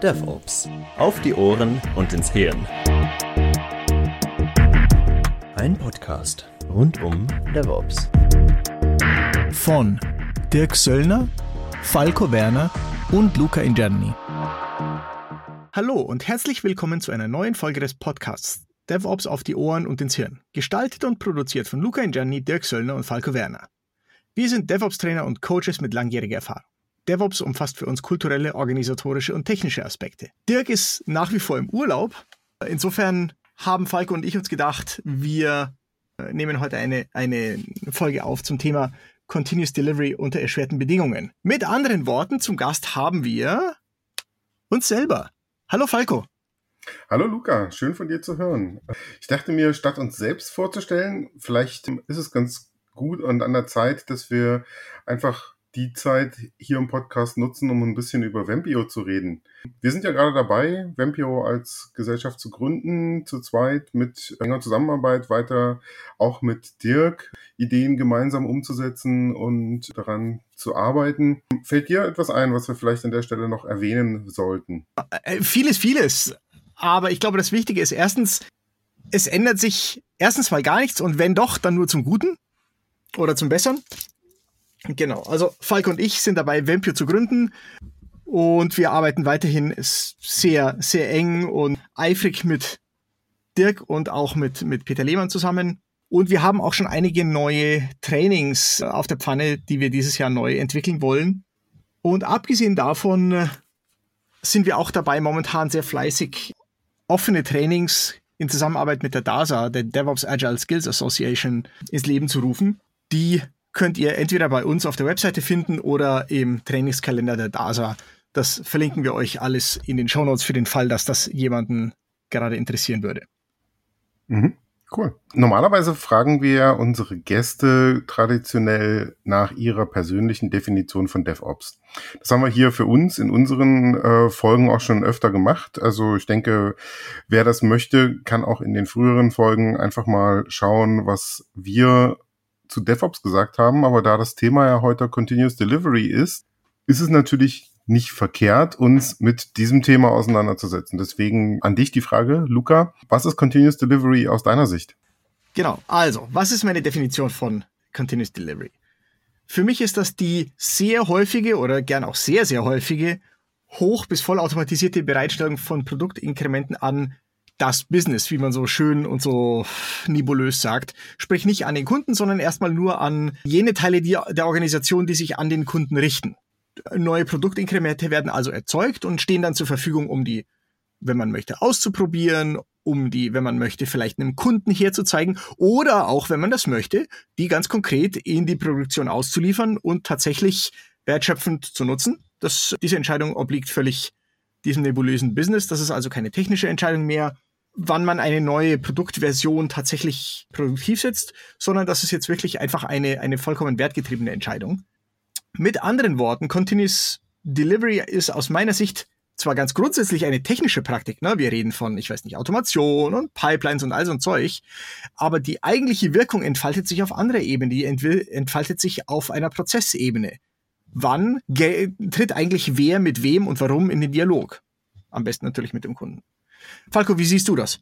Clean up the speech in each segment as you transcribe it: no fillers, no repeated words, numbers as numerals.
DevOps. Auf die Ohren und ins Hirn. Ein Podcast rund um DevOps. Von Dirk Söllner, Falco Werner und Luca Ingianni. Hallo und herzlich willkommen zu einer neuen Folge des Podcasts DevOps auf die Ohren und ins Hirn. Gestaltet und produziert von Luca Ingianni, Dirk Söllner und Falco Werner. Wir sind DevOps-Trainer und Coaches mit langjähriger Erfahrung. DevOps umfasst für uns kulturelle, organisatorische und technische Aspekte. Dirk ist nach wie vor im Urlaub. Insofern haben Falco und ich uns gedacht, wir nehmen heute eine Folge auf zum Thema Continuous Delivery unter erschwerten Bedingungen. Mit anderen Worten, zum Gast haben wir uns selber. Hallo Falco. Hallo Luca, schön von dir zu hören. Ich dachte mir, statt uns selbst vorzustellen, vielleicht ist es ganz gut und an der Zeit, dass wir einfach die Zeit hier im Podcast nutzen, um ein bisschen über Vempio zu reden. Wir sind ja gerade dabei, Vempio als Gesellschaft zu gründen, zu zweit mit enger Zusammenarbeit, weiter auch mit Dirk, Ideen gemeinsam umzusetzen und daran zu arbeiten. Fällt dir etwas ein, was wir vielleicht an der Stelle noch erwähnen sollten? Vieles. Aber ich glaube, das Wichtige ist erstens, es ändert sich erstens mal gar nichts und wenn doch, dann nur zum Guten oder zum Besseren. Genau, also Falco und ich sind dabei, Vempio zu gründen und wir arbeiten weiterhin sehr, sehr eng und eifrig mit Dirk und auch mit Peter Lehmann zusammen. Und wir haben auch schon einige neue Trainings auf der Pfanne, die wir dieses Jahr neu entwickeln wollen. Und abgesehen davon sind wir auch dabei, momentan sehr fleißig offene Trainings in Zusammenarbeit mit der DASA, der DevOps Agile Skills Association, ins Leben zu rufen. Die könnt ihr entweder bei uns auf der Webseite finden oder im Trainingskalender der DASA. Das verlinken wir euch alles in den Shownotes für den Fall, dass das jemanden gerade interessieren würde. Cool. Normalerweise fragen wir unsere Gäste traditionell nach ihrer persönlichen Definition von DevOps. Das haben wir hier für uns in unseren Folgen auch schon öfter gemacht. Also ich denke, wer das möchte, kann auch in den früheren Folgen einfach mal schauen, was wir zu DevOps gesagt haben, aber da das Thema ja heute Continuous Delivery ist es natürlich nicht verkehrt, uns mit diesem Thema auseinanderzusetzen. Deswegen an dich die Frage, Luca, was ist Continuous Delivery aus deiner Sicht? Genau, also, was ist meine Definition von Continuous Delivery? Für mich ist das die sehr häufige oder gern auch sehr, sehr häufige hoch- bis vollautomatisierte Bereitstellung von Produktinkrementen an das Business, wie man so schön und so nebulös sagt. Sprich nicht an den Kunden, sondern erstmal nur an jene Teile der Organisation, die sich an den Kunden richten. Neue Produktinkremente werden also erzeugt und stehen dann zur Verfügung, um die, wenn man möchte, auszuprobieren, um die, wenn man möchte, vielleicht einem Kunden herzuzeigen oder auch, wenn man das möchte, die ganz konkret in die Produktion auszuliefern und tatsächlich wertschöpfend zu nutzen. Diese Entscheidung obliegt völlig diesem nebulösen Business. Das ist also keine technische Entscheidung mehr, wann man eine neue Produktversion tatsächlich produktiv setzt, sondern das ist jetzt wirklich einfach eine vollkommen wertgetriebene Entscheidung. Mit anderen Worten, Continuous Delivery ist aus meiner Sicht zwar ganz grundsätzlich eine technische Praktik, ne? Wir reden von, Automation und Pipelines und all so ein Zeug, aber die eigentliche Wirkung entfaltet sich auf anderer Ebene, die entfaltet sich auf einer Prozessebene. Wann tritt eigentlich wer mit wem und warum in den Dialog? Am besten natürlich mit dem Kunden. Falco, wie siehst du das?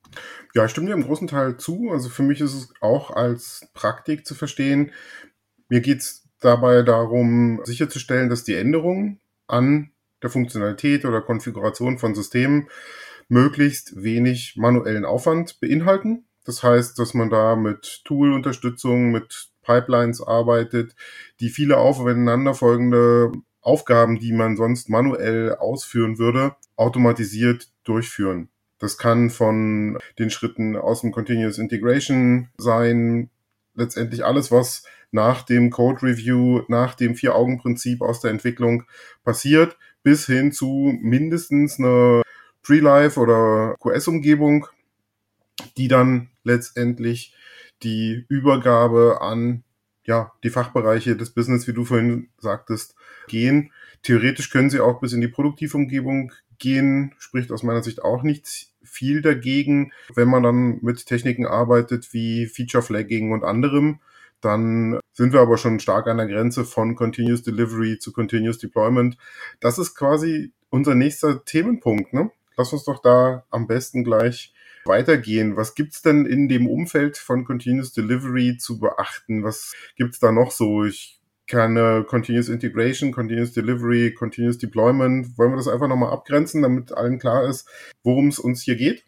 Ja, ich stimme dir im großen Teil zu. Also für mich ist es auch als Praktik zu verstehen. Mir geht es dabei darum, sicherzustellen, dass die Änderungen an der Funktionalität oder Konfiguration von Systemen möglichst wenig manuellen Aufwand beinhalten. Das heißt, dass man da mit Tool-Unterstützung, mit Pipelines arbeitet, die viele aufeinanderfolgende Aufgaben, die man sonst manuell ausführen würde, automatisiert durchführen. Das kann von den Schritten aus dem Continuous Integration sein, letztendlich alles, was nach dem Code Review, nach dem 4-Augen-Prinzip aus der Entwicklung passiert, bis hin zu mindestens einer Pre-Live oder QS-Umgebung, die dann letztendlich die Übergabe an die Fachbereiche des Business, wie du vorhin sagtest, gehen. Theoretisch können sie auch bis in die Produktivumgebung gehen, spricht aus meiner Sicht auch nicht viel dagegen. Wenn man dann mit Techniken arbeitet wie Feature Flagging und anderem, dann sind wir aber schon stark an der Grenze von Continuous Delivery zu Continuous Deployment. Das ist quasi unser nächster Themenpunkt, ne? Lass uns doch da am besten gleich weitergehen. Was gibt's denn in dem Umfeld von Continuous Delivery zu beachten? Was gibt's da noch so? Ich kann Continuous Integration, Continuous Delivery, Continuous Deployment. Wollen wir das einfach nochmal abgrenzen, damit allen klar ist, worum es uns hier geht?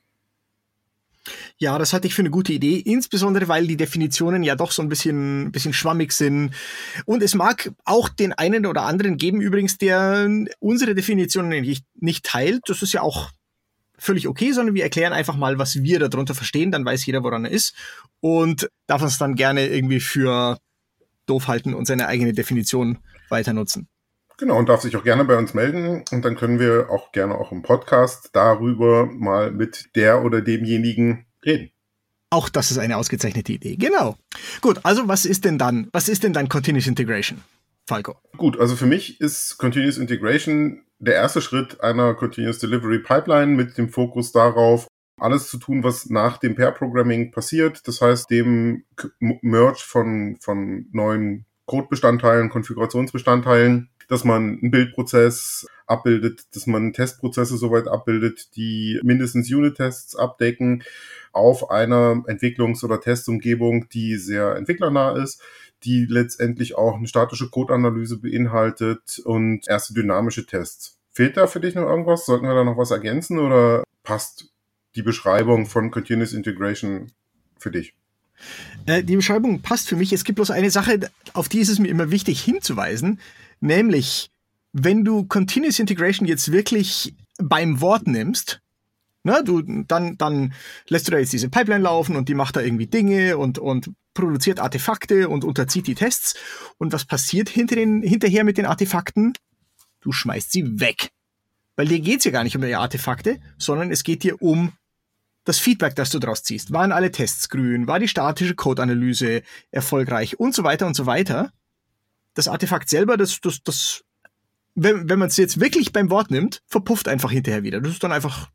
Ja, das halte ich für eine gute Idee, insbesondere weil die Definitionen ja doch so ein bisschen schwammig sind. Und es mag auch den einen oder anderen geben, übrigens, der unsere Definitionen nicht teilt. Das ist ja auch völlig okay, sondern wir erklären einfach mal, was wir darunter verstehen, dann weiß jeder, woran er ist und darf uns dann gerne irgendwie für doof halten und seine eigene Definition weiter nutzen. Genau, und darf sich auch gerne bei uns melden und dann können wir auch gerne auch im Podcast darüber mal mit der oder demjenigen reden. Auch das ist eine ausgezeichnete Idee, genau. Gut, also was ist denn dann Continuous Integration, Falco? Gut, also für mich ist Continuous Integration der erste Schritt einer Continuous Delivery Pipeline mit dem Fokus darauf, alles zu tun, was nach dem Pair-Programming passiert. Das heißt, dem Merge von neuen Codebestandteilen, Konfigurationsbestandteilen, dass man einen Bildprozess abbildet, dass man Testprozesse soweit abbildet, die mindestens Unit-Tests abdecken, auf einer Entwicklungs- oder Testumgebung, die sehr entwicklernah ist, die letztendlich auch eine statische Codeanalyse beinhaltet und erste dynamische Tests. Fehlt da für dich noch irgendwas? Sollten wir da noch was ergänzen oder passt die Beschreibung von Continuous Integration für dich? Die Beschreibung passt für mich. Es gibt bloß eine Sache, auf die ist es mir immer wichtig hinzuweisen, nämlich, wenn du Continuous Integration jetzt wirklich beim Wort nimmst, dann lässt du da jetzt diese Pipeline laufen und die macht da irgendwie Dinge und produziert Artefakte und unterzieht die Tests. Und was passiert hinterher mit den Artefakten? Du schmeißt sie weg. Weil dir geht's ja gar nicht um die Artefakte, sondern es geht dir um das Feedback, das du daraus ziehst. Waren alle Tests grün? War die statische Codeanalyse erfolgreich? Und so weiter und so weiter. Das Artefakt selber, wenn man es jetzt wirklich beim Wort nimmt, verpufft einfach hinterher wieder. Das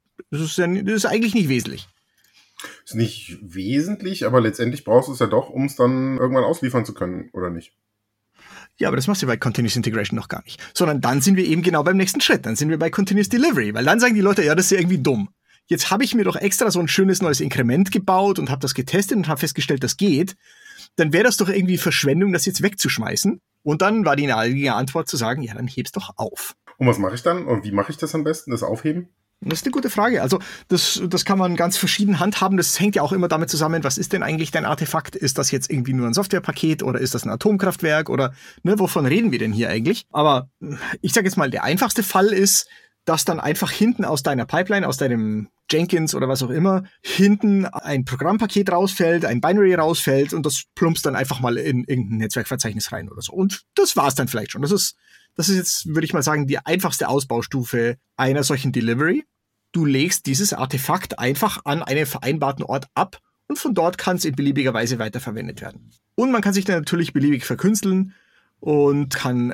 ist eigentlich nicht wesentlich. Ist nicht wesentlich, aber letztendlich brauchst du es ja doch, um es dann irgendwann ausliefern zu können, oder nicht? Ja, aber das machst du bei Continuous Integration noch gar nicht. Sondern dann sind wir eben genau beim nächsten Schritt. Dann sind wir bei Continuous Delivery, weil dann sagen die Leute, ja, das ist ja irgendwie dumm. Jetzt habe ich mir doch extra so ein schönes neues Inkrement gebaut und habe das getestet und habe festgestellt, das geht. Dann wäre das doch irgendwie Verschwendung, das jetzt wegzuschmeißen. Und dann war die naheliegende Antwort zu sagen, ja, dann heb's doch auf. Und was mache ich dann? Und wie mache ich das am besten, das Aufheben? Das ist eine gute Frage. Also das kann man ganz verschieden handhaben. Das hängt ja auch immer damit zusammen, was ist denn eigentlich dein Artefakt? Ist das jetzt irgendwie nur ein Softwarepaket oder ist das ein Atomkraftwerk oder wovon reden wir denn hier eigentlich? Aber ich sage jetzt mal, der einfachste Fall ist, dass dann einfach hinten aus deiner Pipeline, aus deinem Jenkins oder was auch immer, hinten ein Programmpaket rausfällt, ein Binary rausfällt und das plumpst dann einfach mal in irgendein Netzwerkverzeichnis rein oder so. Und das war's dann vielleicht schon. Das ist jetzt, würde ich mal sagen, die einfachste Ausbaustufe einer solchen Delivery. Du legst dieses Artefakt einfach an einen vereinbarten Ort ab und von dort kann es in beliebiger Weise weiterverwendet werden. Und man kann sich dann natürlich beliebig verkünsteln und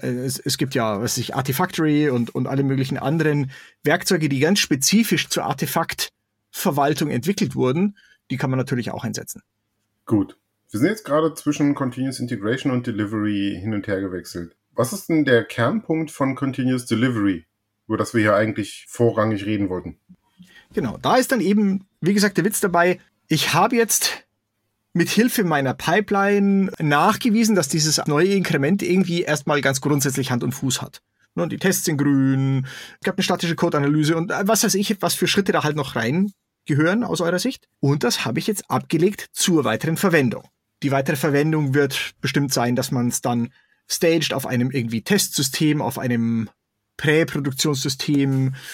es gibt ja, Artifactory und alle möglichen anderen Werkzeuge, die ganz spezifisch zur Artefaktverwaltung entwickelt wurden, die kann man natürlich auch einsetzen. Gut. Wir sind jetzt gerade zwischen Continuous Integration und Delivery hin und her gewechselt. Was ist denn der Kernpunkt von Continuous Delivery, über das wir hier eigentlich vorrangig reden wollten? Genau, da ist dann eben, wie gesagt, der Witz dabei, ich habe jetzt mit Hilfe meiner Pipeline nachgewiesen, dass dieses neue Inkrement irgendwie erstmal ganz grundsätzlich Hand und Fuß hat. Und die Tests sind grün, es gab eine statische Codeanalyse und was weiß ich, was für Schritte da halt noch reingehören aus eurer Sicht. Und das habe ich jetzt abgelegt zur weiteren Verwendung. Die weitere Verwendung wird bestimmt sein, dass man es dann staged auf einem irgendwie Testsystem, auf einem Präproduktionssystem,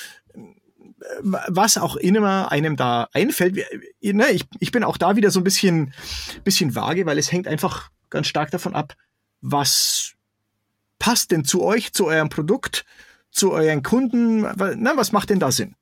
was auch immer einem da einfällt. Ich bin auch da wieder so ein bisschen vage, weil es hängt einfach ganz stark davon ab, was passt denn zu euch, zu eurem Produkt, zu euren Kunden, was macht denn da Sinn?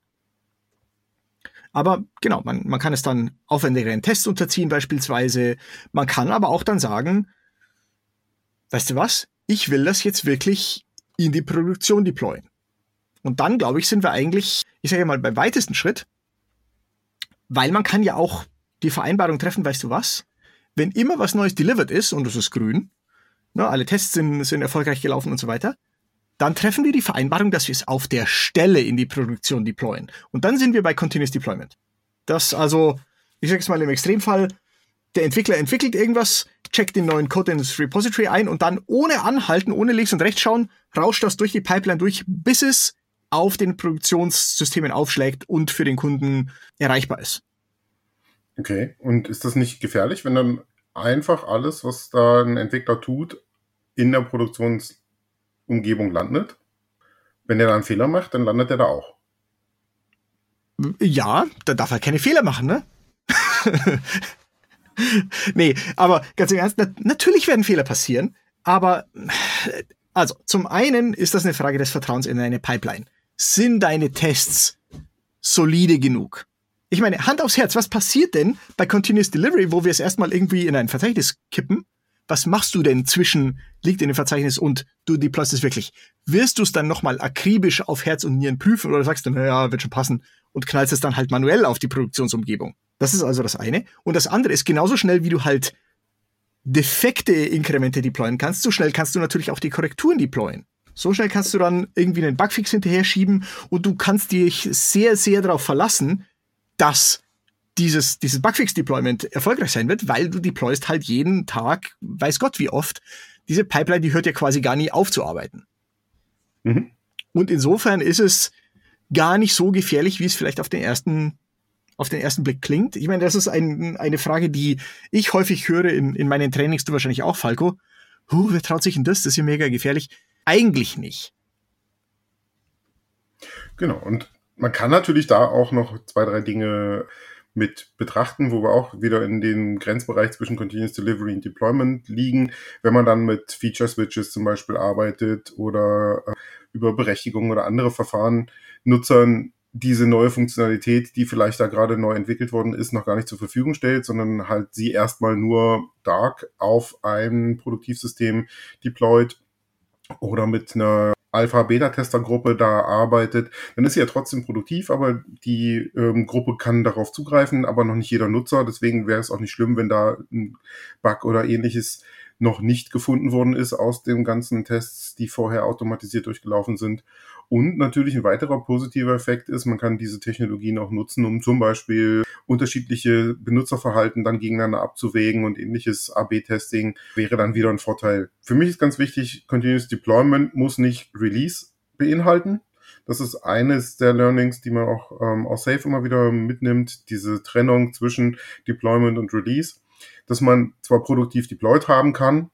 Aber genau, man kann es dann aufwendigeren Tests unterziehen beispielsweise. Man kann aber auch dann sagen, weißt du was, ich will das jetzt wirklich in die Produktion deployen. Und dann, glaube ich, sind wir eigentlich, ich sage mal, beim weitesten Schritt, weil man kann ja auch die Vereinbarung treffen, weißt du was, wenn immer was Neues delivered ist und es ist grün, alle Tests sind erfolgreich gelaufen und so weiter, dann treffen wir die Vereinbarung, dass wir es auf der Stelle in die Produktion deployen. Und dann sind wir bei Continuous Deployment. Das also, ich sage es mal im Extremfall, der Entwickler entwickelt irgendwas, checkt den neuen Code in das Repository ein und dann ohne Anhalten, ohne links und rechts schauen, rauscht das durch die Pipeline durch, bis es auf den Produktionssystemen aufschlägt und für den Kunden erreichbar ist. Okay, und ist das nicht gefährlich, wenn dann einfach alles, was da ein Entwickler tut, in der Produktionsumgebung landet? Wenn er da einen Fehler macht, dann landet er da auch. Ja, da darf er keine Fehler machen, ne? Nee, aber ganz im Ernst, natürlich werden Fehler passieren, aber also zum einen ist das eine Frage des Vertrauens in eine Pipeline. Sind deine Tests solide genug? Ich meine, Hand aufs Herz, was passiert denn bei Continuous Delivery, wo wir es erstmal irgendwie in ein Verzeichnis kippen? Was machst du denn zwischen liegt in dem Verzeichnis und du deployst es wirklich? Wirst du es dann nochmal akribisch auf Herz und Nieren prüfen oder sagst du, naja, wird schon passen und knallst es dann halt manuell auf die Produktionsumgebung? Das ist also das eine. Und das andere ist, genauso schnell wie du halt defekte Inkremente deployen kannst, so schnell kannst du natürlich auch die Korrekturen deployen. So schnell kannst du dann irgendwie einen Bugfix hinterher schieben und du kannst dich sehr, sehr darauf verlassen, dass dieses Bugfix-Deployment erfolgreich sein wird, weil du deployst halt jeden Tag, weiß Gott wie oft. Diese Pipeline, die hört ja quasi gar nie auf zu arbeiten. Mhm. Und insofern ist es gar nicht so gefährlich, wie es vielleicht auf den ersten Blick klingt. Ich meine, das ist eine Frage, die ich häufig höre in meinen Trainings, du wahrscheinlich auch, Falco. Wer traut sich denn das? Das ist ja mega gefährlich. Eigentlich nicht. Genau, und man kann natürlich da auch noch 2, 3 Dinge mit betrachten, wo wir auch wieder in den Grenzbereich zwischen Continuous Delivery und Deployment liegen, wenn man dann mit Feature Switches zum Beispiel arbeitet oder über Berechtigungen oder andere Verfahren Nutzern diese neue Funktionalität, die vielleicht da gerade neu entwickelt worden ist, noch gar nicht zur Verfügung stellt, sondern halt sie erstmal nur dark auf ein Produktivsystem deployt oder mit einer Alpha-Beta-Tester-Gruppe da arbeitet, dann ist sie ja trotzdem produktiv, aber die Gruppe kann darauf zugreifen, aber noch nicht jeder Nutzer. Deswegen wäre es auch nicht schlimm, wenn da ein Bug oder ähnliches noch nicht gefunden worden ist aus den ganzen Tests, die vorher automatisiert durchgelaufen sind. Und natürlich ein weiterer positiver Effekt ist, man kann diese Technologien auch nutzen, um zum Beispiel unterschiedliche Benutzerverhalten dann gegeneinander abzuwägen und ähnliches. AB-Testing wäre dann wieder ein Vorteil. Für mich ist ganz wichtig, Continuous Deployment muss nicht Release beinhalten. Das ist eines der Learnings, die man auch aus Safe immer wieder mitnimmt, diese Trennung zwischen Deployment und Release, dass man zwar produktiv deployed haben kann,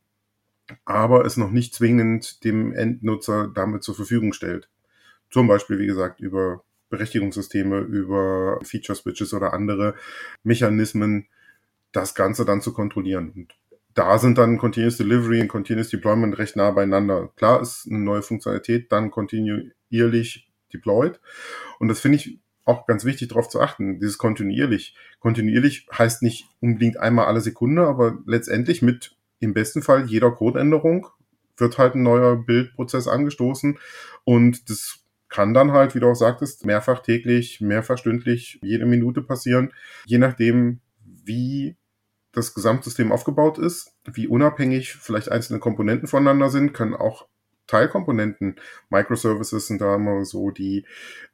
aber es noch nicht zwingend dem Endnutzer damit zur Verfügung stellt. Zum Beispiel, wie gesagt, über Berechtigungssysteme, über Feature-Switches oder andere Mechanismen, das Ganze dann zu kontrollieren. Und da sind dann Continuous Delivery und Continuous Deployment recht nah beieinander. Klar ist eine neue Funktionalität dann kontinuierlich deployed. Und das finde ich auch ganz wichtig, darauf zu achten, dieses kontinuierlich. Kontinuierlich heißt nicht unbedingt einmal alle Sekunde, aber letztendlich mit im besten Fall jeder Codeänderung wird halt ein neuer Bildprozess angestoßen und das kann dann halt, wie du auch sagtest, mehrfach täglich, mehrfach stündlich, jede Minute passieren, je nachdem, wie das Gesamtsystem aufgebaut ist, wie unabhängig vielleicht einzelne Komponenten voneinander sind, können auch Teilkomponenten, Microservices sind da immer so die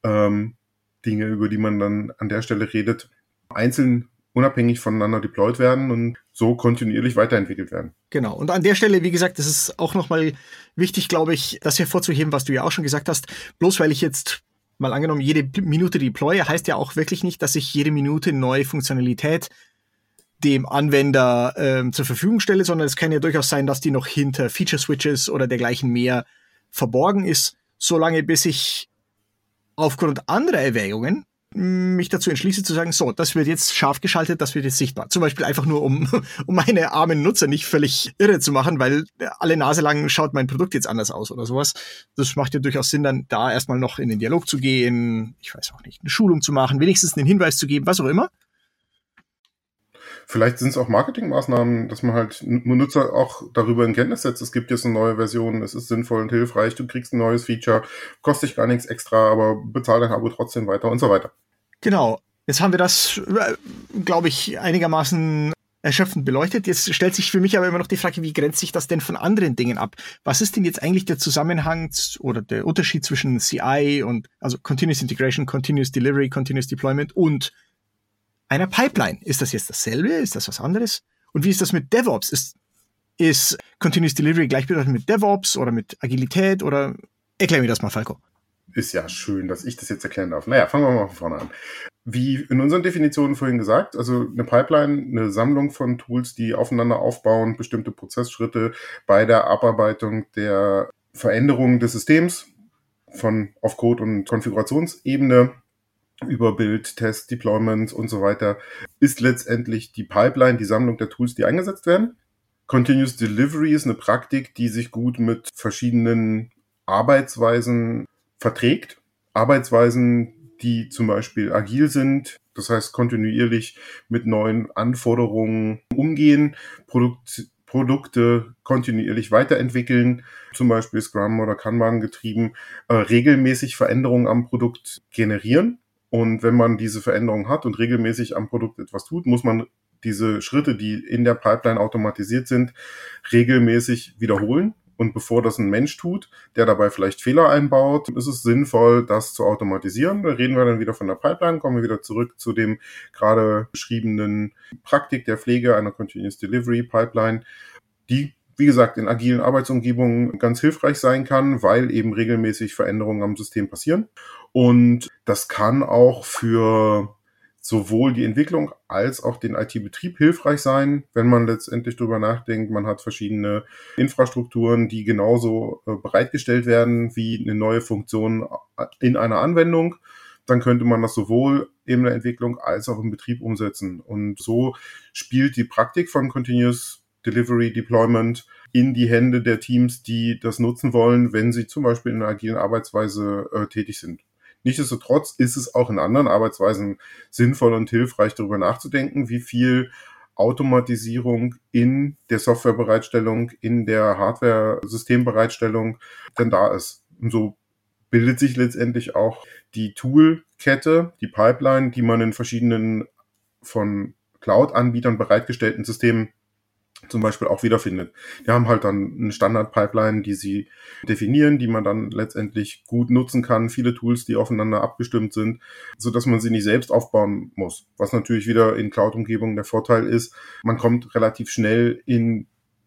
Dinge, über die man dann an der Stelle redet, einzeln unabhängig voneinander deployed werden und so kontinuierlich weiterentwickelt werden. Genau. Und an der Stelle, wie gesagt, das ist auch nochmal wichtig, glaube ich, das hervorzuheben, was du ja auch schon gesagt hast. Bloß weil ich jetzt mal angenommen jede Minute deploye, heißt ja auch wirklich nicht, dass ich jede Minute neue Funktionalität dem Anwender zur Verfügung stelle, sondern es kann ja durchaus sein, dass die noch hinter Feature-Switches oder dergleichen mehr verborgen ist, solange bis ich aufgrund anderer Erwägungen mich dazu entschließe zu sagen, so, das wird jetzt scharf geschaltet, das wird jetzt sichtbar. Zum Beispiel einfach nur, um meine armen Nutzer nicht völlig irre zu machen, weil alle Nase lang schaut mein Produkt jetzt anders aus oder sowas. Das macht ja durchaus Sinn, dann da erstmal noch in den Dialog zu gehen, ich weiß auch nicht, eine Schulung zu machen, wenigstens einen Hinweis zu geben, was auch immer. Vielleicht sind es auch Marketingmaßnahmen, dass man halt Nutzer auch darüber in Kenntnis setzt. Es gibt jetzt eine neue Version, es ist sinnvoll und hilfreich, du kriegst ein neues Feature, kostet dich gar nichts extra, aber bezahl dein Abo trotzdem weiter und so weiter. Genau. Jetzt haben wir das, glaube ich, einigermaßen erschöpfend beleuchtet. Jetzt stellt sich für mich aber immer noch die Frage, wie grenzt sich das denn von anderen Dingen ab? Was ist denn jetzt eigentlich der Zusammenhang oder der Unterschied zwischen CI und, also Continuous Integration, Continuous Delivery, Continuous Deployment und einer Pipeline? Ist das jetzt dasselbe? Ist das was anderes? Und wie ist das mit DevOps? Ist Continuous Delivery gleichbedeutend mit DevOps oder mit Agilität oder erklär mir das mal, Falco. Ist ja schön, dass ich das jetzt erklären darf. Naja, fangen wir mal von vorne an. Wie in unseren Definitionen vorhin gesagt, also eine Pipeline, eine Sammlung von Tools, die aufeinander aufbauen, bestimmte Prozessschritte bei der Abarbeitung der Veränderungen des Systems auf Code- und Konfigurationsebene über Build, Test, Deployments und so weiter, ist letztendlich die Pipeline, die Sammlung der Tools, die eingesetzt werden. Continuous Delivery ist eine Praktik, die sich gut mit verschiedenen Arbeitsweisen verträgt. Arbeitsweisen, die zum Beispiel agil sind, das heißt kontinuierlich mit neuen Anforderungen umgehen, Produkte kontinuierlich weiterentwickeln, zum Beispiel Scrum oder Kanban getrieben, regelmäßig Veränderungen am Produkt generieren. Und wenn man diese Veränderungen hat und regelmäßig am Produkt etwas tut, muss man diese Schritte, die in der Pipeline automatisiert sind, regelmäßig wiederholen. Und bevor das ein Mensch tut, der dabei vielleicht Fehler einbaut, ist es sinnvoll, das zu automatisieren. Da reden wir dann wieder von der Pipeline, kommen wir wieder zurück zu dem gerade beschriebenen Praktik der Pflege einer Continuous Delivery Pipeline, die, wie gesagt, in agilen Arbeitsumgebungen ganz hilfreich sein kann, weil eben regelmäßig Veränderungen am System passieren. Und das kann auch für sowohl die Entwicklung als auch den IT-Betrieb hilfreich sein, wenn man letztendlich darüber nachdenkt, man hat verschiedene Infrastrukturen, die genauso bereitgestellt werden wie eine neue Funktion in einer Anwendung. Dann könnte man das sowohl in der Entwicklung als auch im Betrieb umsetzen. Und so spielt die Praktik von Continuous Delivery Deployment in die Hände der Teams, die das nutzen wollen, wenn sie zum Beispiel in einer agilen Arbeitsweise tätig sind. Nichtsdestotrotz ist es auch in anderen Arbeitsweisen sinnvoll und hilfreich, darüber nachzudenken, wie viel Automatisierung in der Softwarebereitstellung, in der Hardware-Systembereitstellung denn da ist. Und so bildet sich letztendlich auch die Toolkette, die Pipeline, die man in verschiedenen von Cloud-Anbietern bereitgestellten Systemen zum Beispiel auch wiederfindet. Die haben halt dann eine Standard-Pipeline, die sie definieren, die man dann letztendlich gut nutzen kann. Viele Tools, die aufeinander abgestimmt sind, so dass man sie nicht selbst aufbauen muss. Was natürlich wieder in Cloud-Umgebungen der Vorteil ist, man kommt relativ schnell in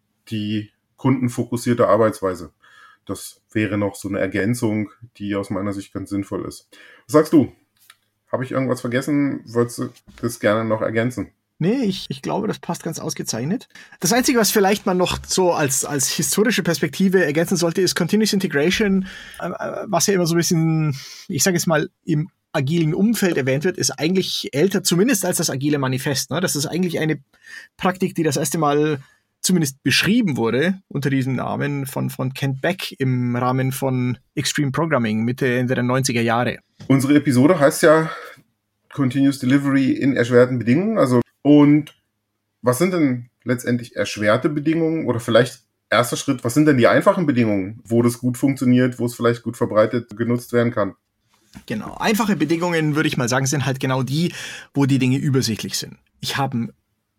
die kundenfokussierte Arbeitsweise. Das wäre noch so eine Ergänzung, die aus meiner Sicht ganz sinnvoll ist. Was sagst du? Habe ich irgendwas vergessen? Würdest du das gerne noch ergänzen? Nee, ich glaube, das passt ganz ausgezeichnet. Das Einzige, was vielleicht man noch so als historische Perspektive ergänzen sollte, ist Continuous Integration, was ja immer so ein bisschen, ich sage jetzt mal, im agilen Umfeld erwähnt wird, ist eigentlich älter, zumindest als das agile Manifest. Ne? Das ist eigentlich eine Praktik, die das erste Mal zumindest beschrieben wurde unter diesem Namen von Kent Beck im Rahmen von Extreme Programming Ende der 90er Jahre. Unsere Episode heißt ja Continuous Delivery in erschwerten Bedingungen, und was sind denn letztendlich erschwerte Bedingungen oder vielleicht erster Schritt, was sind denn die einfachen Bedingungen, wo das gut funktioniert, wo es vielleicht gut verbreitet genutzt werden kann? Genau, einfache Bedingungen, würde ich mal sagen, sind halt genau die, wo die Dinge übersichtlich sind. Ich habe ein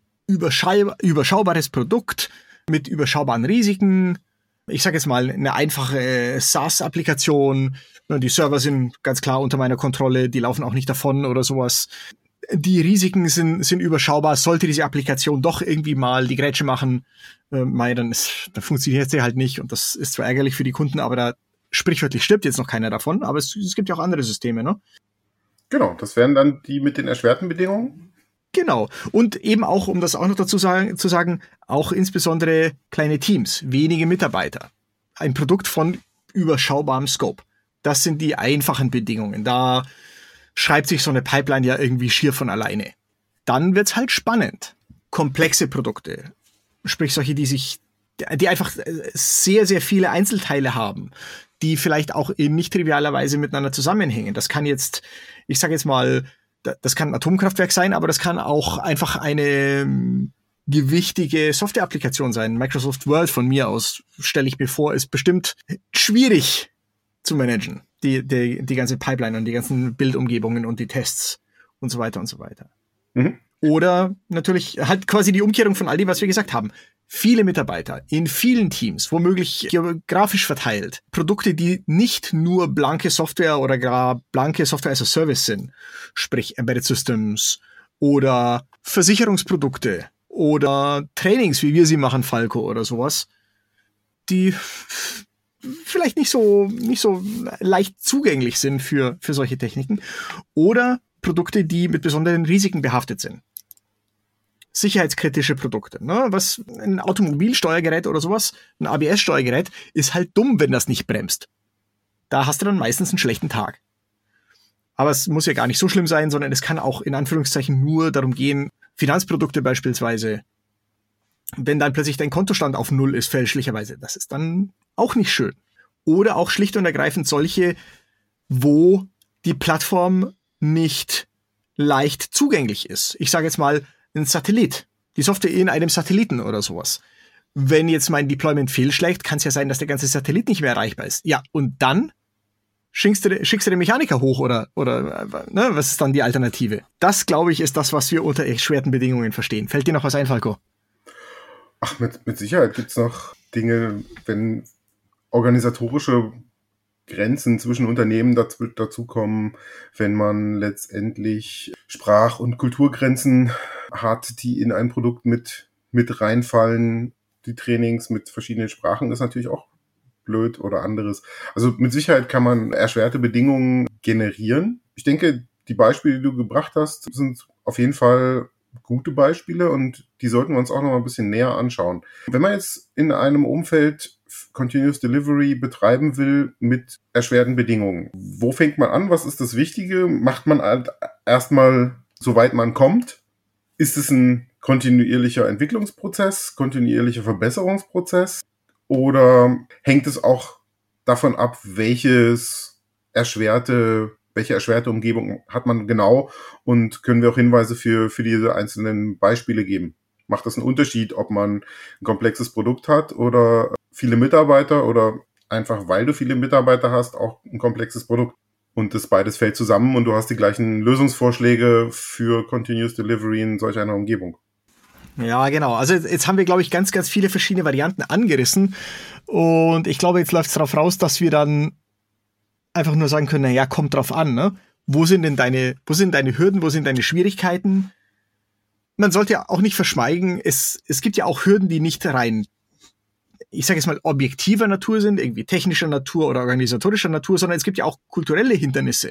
überschaubares Produkt mit überschaubaren Risiken. Ich sage jetzt mal eine einfache SaaS-Applikation. Die Server sind ganz klar unter meiner Kontrolle, die laufen auch nicht davon oder sowas. Die Risiken sind überschaubar. Sollte diese Applikation doch irgendwie mal die Grätsche machen, dann funktioniert sie halt nicht. Und das ist zwar ärgerlich für die Kunden, aber da sprichwörtlich stirbt jetzt noch keiner davon. Aber es gibt ja auch andere Systeme, ne? Genau, das wären dann die mit den erschwerten Bedingungen. Genau. Und eben auch, um das auch noch dazu zu sagen, auch insbesondere kleine Teams, wenige Mitarbeiter. Ein Produkt von überschaubarem Scope. Das sind die einfachen Bedingungen. Da schreibt sich so eine Pipeline ja irgendwie schier von alleine. Dann wird's halt spannend. Komplexe Produkte, sprich solche, die einfach sehr, sehr viele Einzelteile haben, die vielleicht auch in nicht trivialer Weise miteinander zusammenhängen. Das kann jetzt, ich sage jetzt mal, das kann ein Atomkraftwerk sein, aber das kann auch einfach eine gewichtige Software-Applikation sein. Microsoft Word von mir aus, stelle ich mir vor, ist bestimmt schwierig zu managen. Die ganze Pipeline und die ganzen Bildumgebungen und die Tests und so weiter und so weiter. Mhm. Oder natürlich halt quasi die Umkehrung von all dem, was wir gesagt haben. Viele Mitarbeiter in vielen Teams, womöglich geografisch verteilt. Produkte, die nicht nur blanke Software oder gar blanke Software as a Service sind. Sprich Embedded Systems oder Versicherungsprodukte oder Trainings, wie wir sie machen, Falco oder sowas, die vielleicht nicht so leicht zugänglich sind für solche Techniken. Oder Produkte, die mit besonderen Risiken behaftet sind. Sicherheitskritische Produkte. Ne? Was ein Automobilsteuergerät oder sowas, ein ABS-Steuergerät, ist halt dumm, wenn das nicht bremst. Da hast du dann meistens einen schlechten Tag. Aber es muss ja gar nicht so schlimm sein, sondern es kann auch in Anführungszeichen nur darum gehen, Finanzprodukte beispielsweise, wenn dann plötzlich dein Kontostand auf Null ist, fälschlicherweise, das ist dann auch nicht schön. Oder auch schlicht und ergreifend solche, wo die Plattform nicht leicht zugänglich ist. Ich sage jetzt mal, ein Satellit, die Software in einem Satelliten oder sowas. Wenn jetzt mein Deployment fehlschlägt, kann es ja sein, dass der ganze Satellit nicht mehr erreichbar ist. Ja, und dann schickst du den Mechaniker hoch oder ne, was ist dann die Alternative? Das, glaube ich, ist das, was wir unter erschwerten Bedingungen verstehen. Fällt dir noch was ein, Falco? Ach, mit Sicherheit gibt's noch Dinge, wenn organisatorische Grenzen zwischen Unternehmen dazukommen, wenn man letztendlich Sprach- und Kulturgrenzen hat, die in ein Produkt mit reinfallen. Die Trainings mit verschiedenen Sprachen ist natürlich auch blöd oder anderes. Also mit Sicherheit kann man erschwerte Bedingungen generieren. Ich denke, die Beispiele, die du gebracht hast, sind auf jeden Fall gute Beispiele und die sollten wir uns auch noch mal ein bisschen näher anschauen. Wenn man jetzt in einem Umfeld Continuous Delivery betreiben will mit erschwerten Bedingungen, wo fängt man an? Was ist das Wichtige? Macht man halt erstmal, soweit man kommt? Ist es ein kontinuierlicher Entwicklungsprozess, kontinuierlicher Verbesserungsprozess? Oder hängt es auch davon ab, welche erschwerte Umgebung hat man genau und können wir auch Hinweise für diese einzelnen Beispiele geben? Macht das einen Unterschied, ob man ein komplexes Produkt hat oder viele Mitarbeiter oder einfach, weil du viele Mitarbeiter hast, auch ein komplexes Produkt? Und das beides fällt zusammen und du hast die gleichen Lösungsvorschläge für Continuous Delivery in solch einer Umgebung. Ja, genau. Also jetzt haben wir, glaube ich, ganz, ganz viele verschiedene Varianten angerissen. Und ich glaube, jetzt läuft es darauf raus, dass wir dann einfach nur sagen können, naja, kommt drauf an, ne? Wo sind deine Hürden, wo sind deine Schwierigkeiten? Man sollte ja auch nicht verschweigen, es gibt ja auch Hürden, die nicht rein, ich sage jetzt mal, objektiver Natur sind, irgendwie technischer Natur oder organisatorischer Natur, sondern es gibt ja auch kulturelle Hindernisse.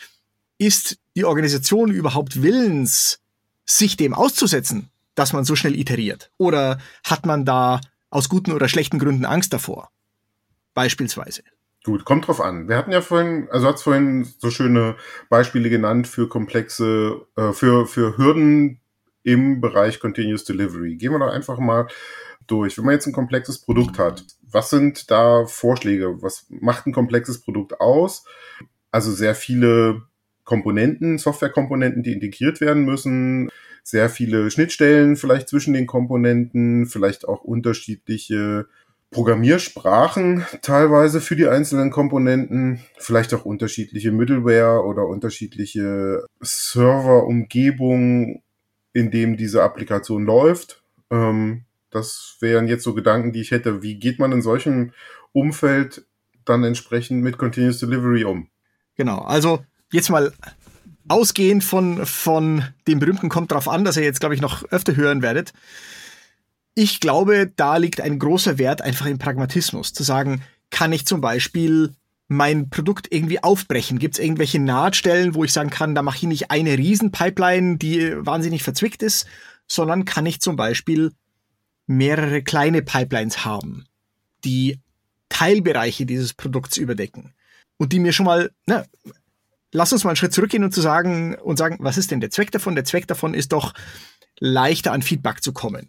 Ist die Organisation überhaupt willens, sich dem auszusetzen, dass man so schnell iteriert? Oder hat man da aus guten oder schlechten Gründen Angst davor? Beispielsweise. Gut, kommt drauf an. Wir hatten ja vorhin, also hat's vorhin so schöne Beispiele genannt für komplexe, für Hürden im Bereich Continuous Delivery. Gehen wir doch einfach mal durch. Wenn man jetzt ein komplexes Produkt hat, was sind da Vorschläge? Was macht ein komplexes Produkt aus? Also sehr viele Komponenten, Softwarekomponenten, die integriert werden müssen, sehr viele Schnittstellen vielleicht zwischen den Komponenten, vielleicht auch unterschiedliche Programmiersprachen teilweise für die einzelnen Komponenten, vielleicht auch unterschiedliche Middleware oder unterschiedliche Serverumgebungen, in dem diese Applikation läuft. Das wären jetzt so Gedanken, die ich hätte. Wie geht man in solchem Umfeld dann entsprechend mit Continuous Delivery um? Genau, also jetzt mal ausgehend von dem berühmten kommt drauf an, dass ihr jetzt, glaube ich, noch öfter hören werdet. Ich glaube, da liegt ein großer Wert einfach im Pragmatismus. Zu sagen, kann ich zum Beispiel mein Produkt irgendwie aufbrechen? Gibt es irgendwelche Nahtstellen, wo ich sagen kann, da mache ich nicht eine Riesenpipeline, die wahnsinnig verzwickt ist, sondern kann ich zum Beispiel mehrere kleine Pipelines haben, die Teilbereiche dieses Produkts überdecken und die mir schon mal, lass uns mal einen Schritt zurückgehen und sagen, was ist denn der Zweck davon? Der Zweck davon ist doch, leichter an Feedback zu kommen.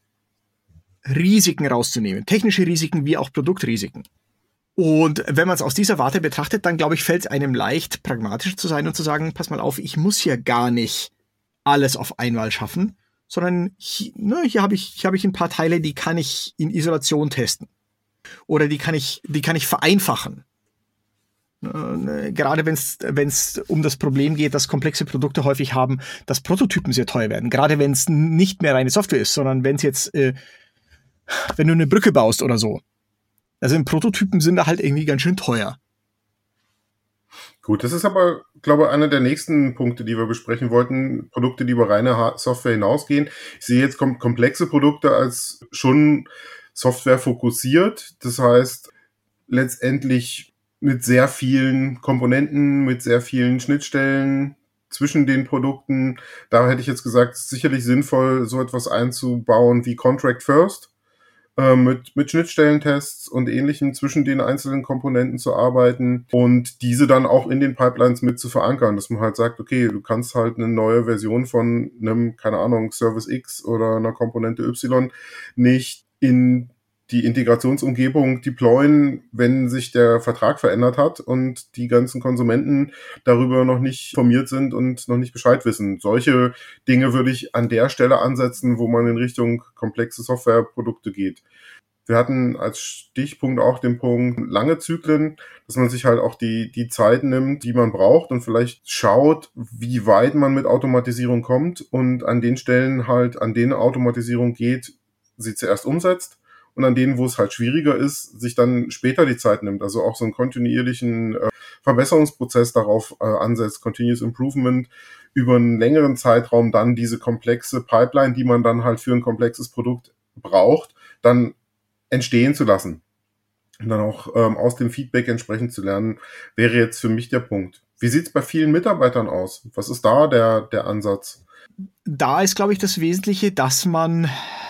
Risiken rauszunehmen, technische Risiken wie auch Produktrisiken. Und wenn man es aus dieser Warte betrachtet, dann glaube ich, fällt es einem leicht, pragmatisch zu sein und zu sagen, pass mal auf, ich muss hier gar nicht alles auf einmal schaffen, sondern hier habe ich ein paar Teile, die kann ich in Isolation testen. Oder die kann ich vereinfachen. Gerade wenn es um das Problem geht, dass komplexe Produkte häufig haben, dass Prototypen sehr teuer werden. Gerade wenn es nicht mehr reine Software ist, sondern wenn es jetzt, wenn du eine Brücke baust oder so. Also Prototypen sind da halt irgendwie ganz schön teuer. Gut, das ist aber, glaube ich, einer der nächsten Punkte, die wir besprechen wollten. Produkte, die über reine Software hinausgehen. Ich sehe jetzt komplexe Produkte als schon Software fokussiert. Das heißt, letztendlich mit sehr vielen Komponenten, mit sehr vielen Schnittstellen zwischen den Produkten. Da hätte ich jetzt gesagt, es ist sicherlich sinnvoll, so etwas einzubauen wie Contract First. Mit Schnittstellentests und Ähnlichem zwischen den einzelnen Komponenten zu arbeiten und diese dann auch in den Pipelines mit zu verankern, dass man halt sagt, okay, du kannst halt eine neue Version von einem, keine Ahnung, Service X oder einer Komponente Y nicht in die Integrationsumgebung deployen, wenn sich der Vertrag verändert hat und die ganzen Konsumenten darüber noch nicht informiert sind und noch nicht Bescheid wissen. Solche Dinge würde ich an der Stelle ansetzen, wo man in Richtung komplexe Softwareprodukte geht. Wir hatten als Stichpunkt auch den Punkt lange Zyklen, dass man sich halt auch die Zeit nimmt, die man braucht und vielleicht schaut, wie weit man mit Automatisierung kommt und an den Stellen halt, an denen Automatisierung geht, sie zuerst umsetzt. Und an denen, wo es halt schwieriger ist, sich dann später die Zeit nimmt. Also auch so einen kontinuierlichen Verbesserungsprozess darauf ansetzt, Continuous Improvement über einen längeren Zeitraum dann diese komplexe Pipeline, die man dann halt für ein komplexes Produkt braucht, dann entstehen zu lassen. Und dann auch aus dem Feedback entsprechend zu lernen, wäre jetzt für mich der Punkt. Wie sieht es bei vielen Mitarbeitern aus? Was ist da der Ansatz? Da ist, glaube ich, das Wesentliche, dass man...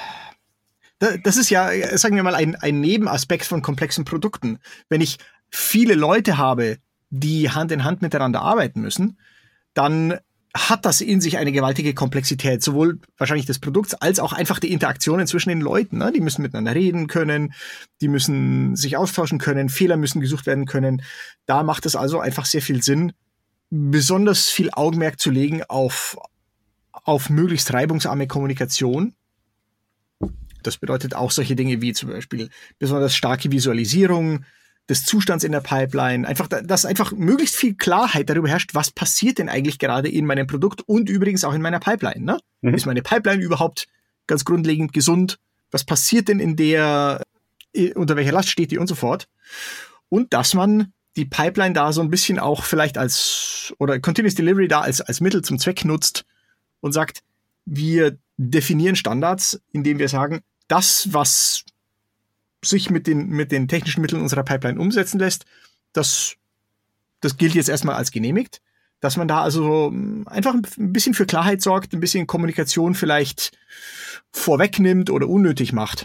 Das ist ja, sagen wir mal, ein Nebenaspekt von komplexen Produkten. Wenn ich viele Leute habe, die Hand in Hand miteinander arbeiten müssen, dann hat das in sich eine gewaltige Komplexität, sowohl wahrscheinlich des Produkts als auch einfach die Interaktionen zwischen den Leuten. Ne? Die müssen miteinander reden können, die müssen sich austauschen können, Fehler müssen gesucht werden können. Da macht es also einfach sehr viel Sinn, besonders viel Augenmerk zu legen auf möglichst reibungsarme Kommunikation. Das bedeutet auch solche Dinge wie zum Beispiel besonders starke Visualisierung des Zustands in der Pipeline. Einfach, dass einfach möglichst viel Klarheit darüber herrscht, was passiert denn eigentlich gerade in meinem Produkt und übrigens auch in meiner Pipeline. Ne? Mhm. Ist meine Pipeline überhaupt ganz grundlegend gesund? Was passiert denn in der, unter welcher Last steht die und so fort? Und dass man die Pipeline da so ein bisschen auch vielleicht oder Continuous Delivery da als Mittel zum Zweck nutzt und sagt, wir definieren Standards, indem wir sagen, das, was sich mit den technischen Mitteln unserer Pipeline umsetzen lässt, das gilt jetzt erstmal als genehmigt. Dass man da also einfach ein bisschen für Klarheit sorgt, ein bisschen Kommunikation vielleicht vorwegnimmt oder unnötig macht.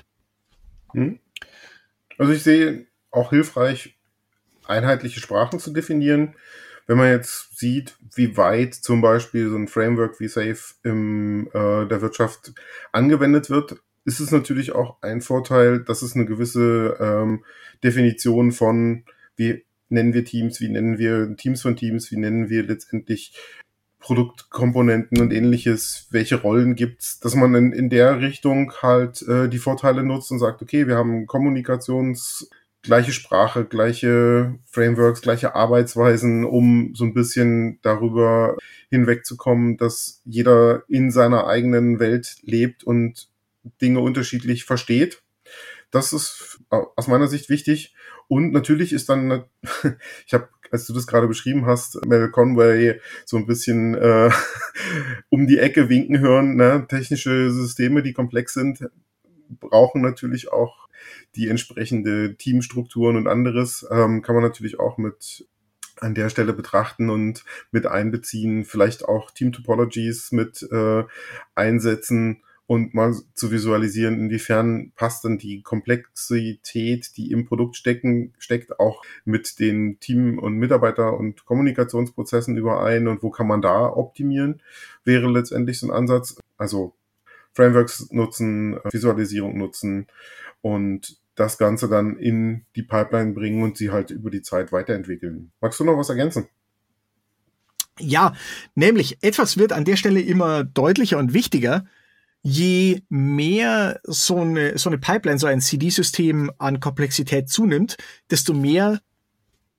Also ich sehe auch hilfreich, einheitliche Sprachen zu definieren. Wenn man jetzt sieht, wie weit zum Beispiel so ein Framework wie SAFe in der Wirtschaft angewendet wird, ist es natürlich auch ein Vorteil, dass es eine gewisse Definition von, wie nennen wir Teams, wie nennen wir Teams von Teams, wie nennen wir letztendlich Produktkomponenten und ähnliches, welche Rollen gibt's, dass man in der Richtung halt die Vorteile nutzt und sagt, okay, wir haben gleiche Sprache, gleiche Frameworks, gleiche Arbeitsweisen, um so ein bisschen darüber hinwegzukommen, dass jeder in seiner eigenen Welt lebt und Dinge unterschiedlich versteht. Das ist aus meiner Sicht wichtig. Und natürlich ist dann, ich habe, als du das gerade beschrieben hast, Mel Conway so ein bisschen um die Ecke winken hören. Ne? Technische Systeme, die komplex sind, brauchen natürlich auch die entsprechende Teamstrukturen und anderes. Kann man natürlich auch mit an der Stelle betrachten und mit einbeziehen, vielleicht auch Team-Topologies mit einsetzen und mal zu visualisieren, inwiefern passt dann die Komplexität, die im Produkt steckt, auch mit den Team- und Mitarbeiter- und Kommunikationsprozessen überein und wo kann man da optimieren, wäre letztendlich so ein Ansatz. Also Frameworks nutzen, Visualisierung nutzen und das Ganze dann in die Pipeline bringen und sie halt über die Zeit weiterentwickeln. Magst du noch was ergänzen? Ja, nämlich etwas wird an der Stelle immer deutlicher und wichtiger. Je mehr so eine Pipeline, so ein CD-System an Komplexität zunimmt, desto mehr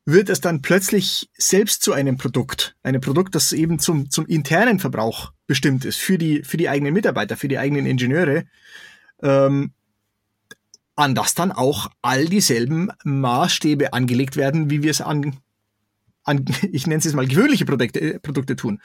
wird es dann plötzlich selbst zu einem Produkt, das eben zum internen Verbrauch bestimmt ist, für die eigenen Mitarbeiter, für die eigenen Ingenieure, an das dann auch all dieselben Maßstäbe angelegt werden, wie wir es an ich nenne es jetzt mal gewöhnliche Produkte tun.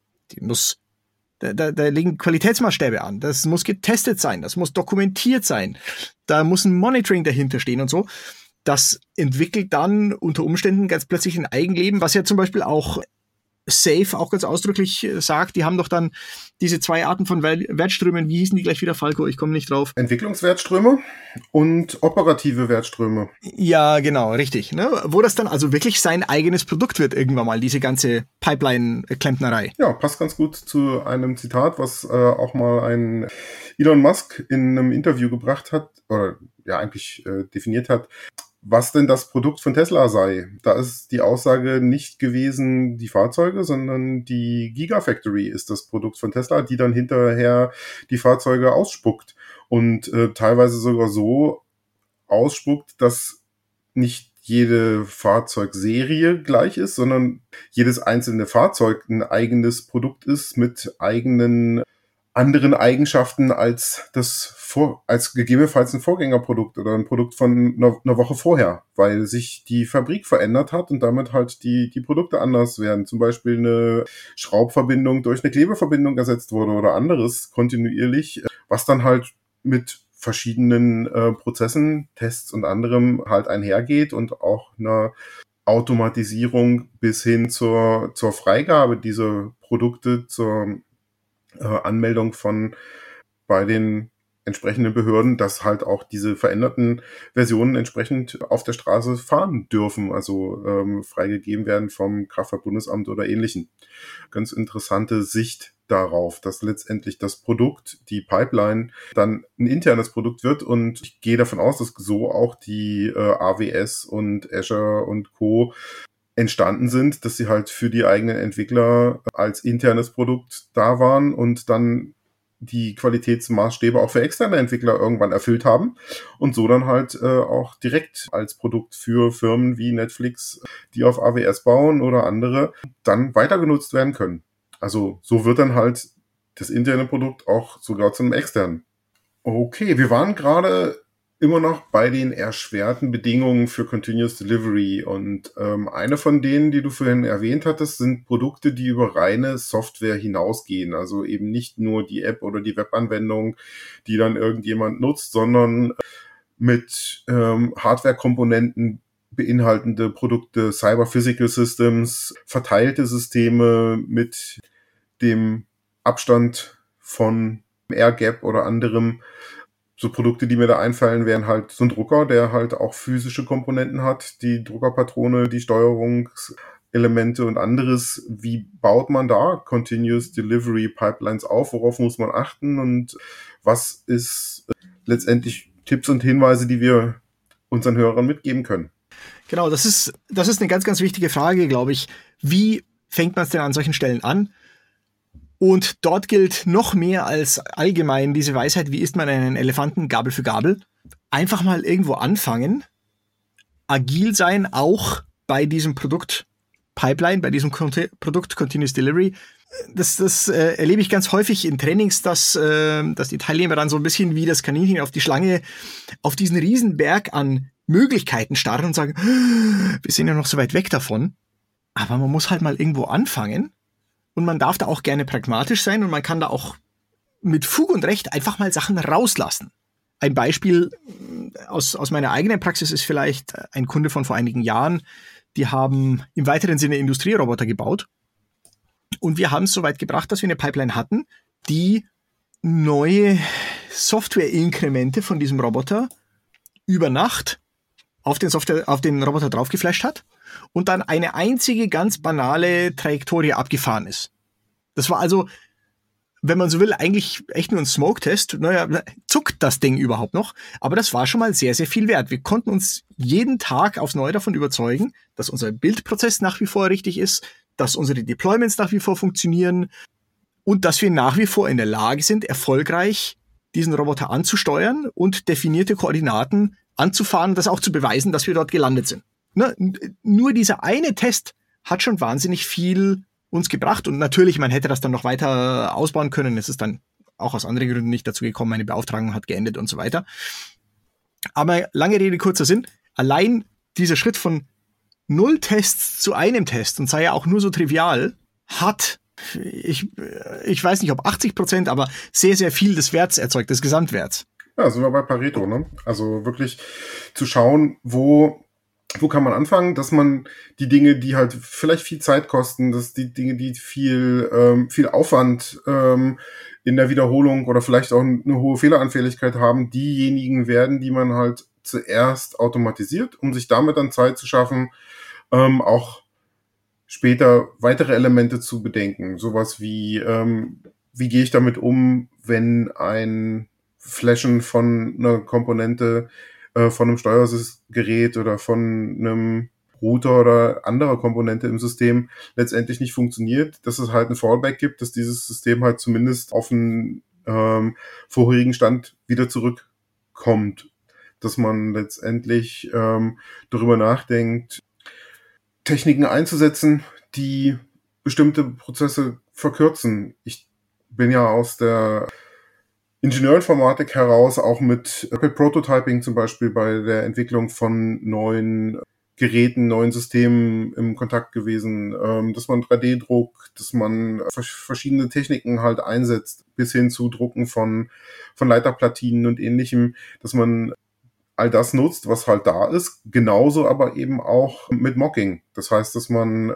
Da liegen Qualitätsmaßstäbe an. Das muss getestet sein, das muss dokumentiert sein, da muss ein Monitoring dahinter stehen und so. Das entwickelt dann unter Umständen ganz plötzlich ein Eigenleben, was ja zum Beispiel auch Safe auch ganz ausdrücklich sagt. Die haben doch dann diese 2 Arten von Wertströmen. Wie hießen die gleich wieder, Falco? Ich komme nicht drauf. Entwicklungswertströme und operative Wertströme. Ja, genau, richtig. Ne? Wo das dann also wirklich sein eigenes Produkt wird irgendwann mal, diese ganze Pipeline-Klempnerei. Ja, passt ganz gut zu einem Zitat, was auch mal ein Elon Musk in einem Interview gebracht hat, oder ja eigentlich definiert hat, was denn das Produkt von Tesla sei. Da ist die Aussage nicht gewesen, die Fahrzeuge, sondern die Gigafactory ist das Produkt von Tesla, die dann hinterher die Fahrzeuge ausspuckt. Und teilweise sogar so ausspuckt, dass nicht jede Fahrzeugserie gleich ist, sondern jedes einzelne Fahrzeug ein eigenes Produkt ist mit eigenen anderen Eigenschaften als als gegebenenfalls ein Vorgängerprodukt oder ein Produkt von einer Woche vorher, weil sich die Fabrik verändert hat und damit halt die Produkte anders werden. Zum Beispiel eine Schraubverbindung durch eine Klebeverbindung ersetzt wurde oder anderes kontinuierlich, was dann halt mit verschiedenen Prozessen, Tests und anderem halt einhergeht und auch einer Automatisierung bis hin zur Freigabe dieser Produkte, zur Anmeldung bei den entsprechenden Behörden, dass halt auch diese veränderten Versionen entsprechend auf der Straße fahren dürfen, also freigegeben werden vom Kraftfahrtbundesamt oder ähnlichen. Ganz interessante Sicht darauf, dass letztendlich das Produkt, die Pipeline, dann ein internes Produkt wird, und ich gehe davon aus, dass so auch die AWS und Azure und Co. entstanden sind, dass sie halt für die eigenen Entwickler als internes Produkt da waren und dann die Qualitätsmaßstäbe auch für externe Entwickler irgendwann erfüllt haben und so dann halt auch direkt als Produkt für Firmen wie Netflix, die auf AWS bauen oder andere, dann weiter genutzt werden können. Also so wird dann halt das interne Produkt auch sogar zu einem externen. Okay, wir waren gerade immer noch bei den erschwerten Bedingungen für Continuous Delivery, und eine von denen, die du vorhin erwähnt hattest, sind Produkte, die über reine Software hinausgehen, also eben nicht nur die App oder die Webanwendung, die dann irgendjemand nutzt, sondern mit Hardware-Komponenten beinhaltende Produkte, Cyber-Physical Systems, verteilte Systeme mit dem Abstand von Air-Gap oder anderem. So Produkte, die mir da einfallen, wären halt so ein Drucker, der halt auch physische Komponenten hat, die Druckerpatrone, die Steuerungselemente und anderes. Wie baut man da Continuous Delivery Pipelines auf? Worauf muss man achten? Und was ist letztendlich Tipps und Hinweise, die wir unseren Hörern mitgeben können? Genau, das ist eine ganz, ganz wichtige Frage, glaube ich. Wie fängt man es denn an solchen Stellen an? Und dort gilt noch mehr als allgemein diese Weisheit, wie isst man einen Elefanten Gabel für Gabel? Einfach mal irgendwo anfangen, agil sein, auch bei diesem Produkt Pipeline, bei diesem Produkt Continuous Delivery. Das erlebe ich ganz häufig in Trainings, dass die Teilnehmer dann so ein bisschen wie das Kaninchen auf die Schlange auf diesen Riesenberg an Möglichkeiten starren und sagen, wir sind ja noch so weit weg davon. Aber man muss halt mal irgendwo anfangen. Und man darf da auch gerne pragmatisch sein und man kann da auch mit Fug und Recht einfach mal Sachen rauslassen. Ein Beispiel aus meiner eigenen Praxis ist vielleicht ein Kunde von vor einigen Jahren. Die haben im weiteren Sinne Industrieroboter gebaut. Und wir haben es so weit gebracht, dass wir eine Pipeline hatten, die neue Software-Inkremente von diesem Roboter über Nacht auf den Roboter draufgeflasht hat und dann eine einzige ganz banale Trajektorie abgefahren ist. Das war also, wenn man so will, eigentlich echt nur ein Smoke-Test. Naja, zuckt das Ding überhaupt noch? Aber das war schon mal sehr, sehr viel wert. Wir konnten uns jeden Tag aufs Neue davon überzeugen, dass unser Bildprozess nach wie vor richtig ist, dass unsere Deployments nach wie vor funktionieren und dass wir nach wie vor in der Lage sind, erfolgreich diesen Roboter anzusteuern und definierte Koordinaten anzufahren, das auch zu beweisen, dass wir dort gelandet sind. ne, nur dieser eine Test hat schon wahnsinnig viel uns gebracht. Und natürlich, man hätte das dann noch weiter ausbauen können. Es ist dann auch aus anderen Gründen nicht dazu gekommen. Meine Beauftragung hat geendet und so weiter. Aber lange Rede, kurzer Sinn. Allein dieser Schritt von 0 Tests zu einem Test, und sei ja auch nur so trivial, hat, ich weiß nicht, ob 80%, aber sehr, sehr viel des Werts erzeugt, des Gesamtwerts. Ja, sind wir bei Pareto, ne? Also wirklich zu schauen, wo kann man anfangen, dass man die Dinge, die halt vielleicht viel Zeit kosten, dass die Dinge, die viel Aufwand in der Wiederholung oder vielleicht auch eine hohe Fehleranfälligkeit haben, diejenigen werden, die man halt zuerst automatisiert, um sich damit dann Zeit zu schaffen, auch später weitere Elemente zu bedenken. Sowas wie gehe ich damit um, wenn ein Flashen von einer Komponente von einem Steuergerät oder von einem Router oder anderer Komponente im System letztendlich nicht funktioniert, dass es halt ein Fallback gibt, dass dieses System halt zumindest auf einen vorherigen Stand wieder zurückkommt. Dass man letztendlich darüber nachdenkt, Techniken einzusetzen, die bestimmte Prozesse verkürzen. Ich bin ja aus der Ingenieurinformatik heraus auch mit Prototyping zum Beispiel bei der Entwicklung von neuen Geräten, neuen Systemen im Kontakt gewesen, dass man 3D-Druck, dass man verschiedene Techniken halt einsetzt, bis hin zu Drucken von Leiterplatinen und Ähnlichem, dass man all das nutzt, was halt da ist, genauso aber eben auch mit Mocking. Das heißt, dass man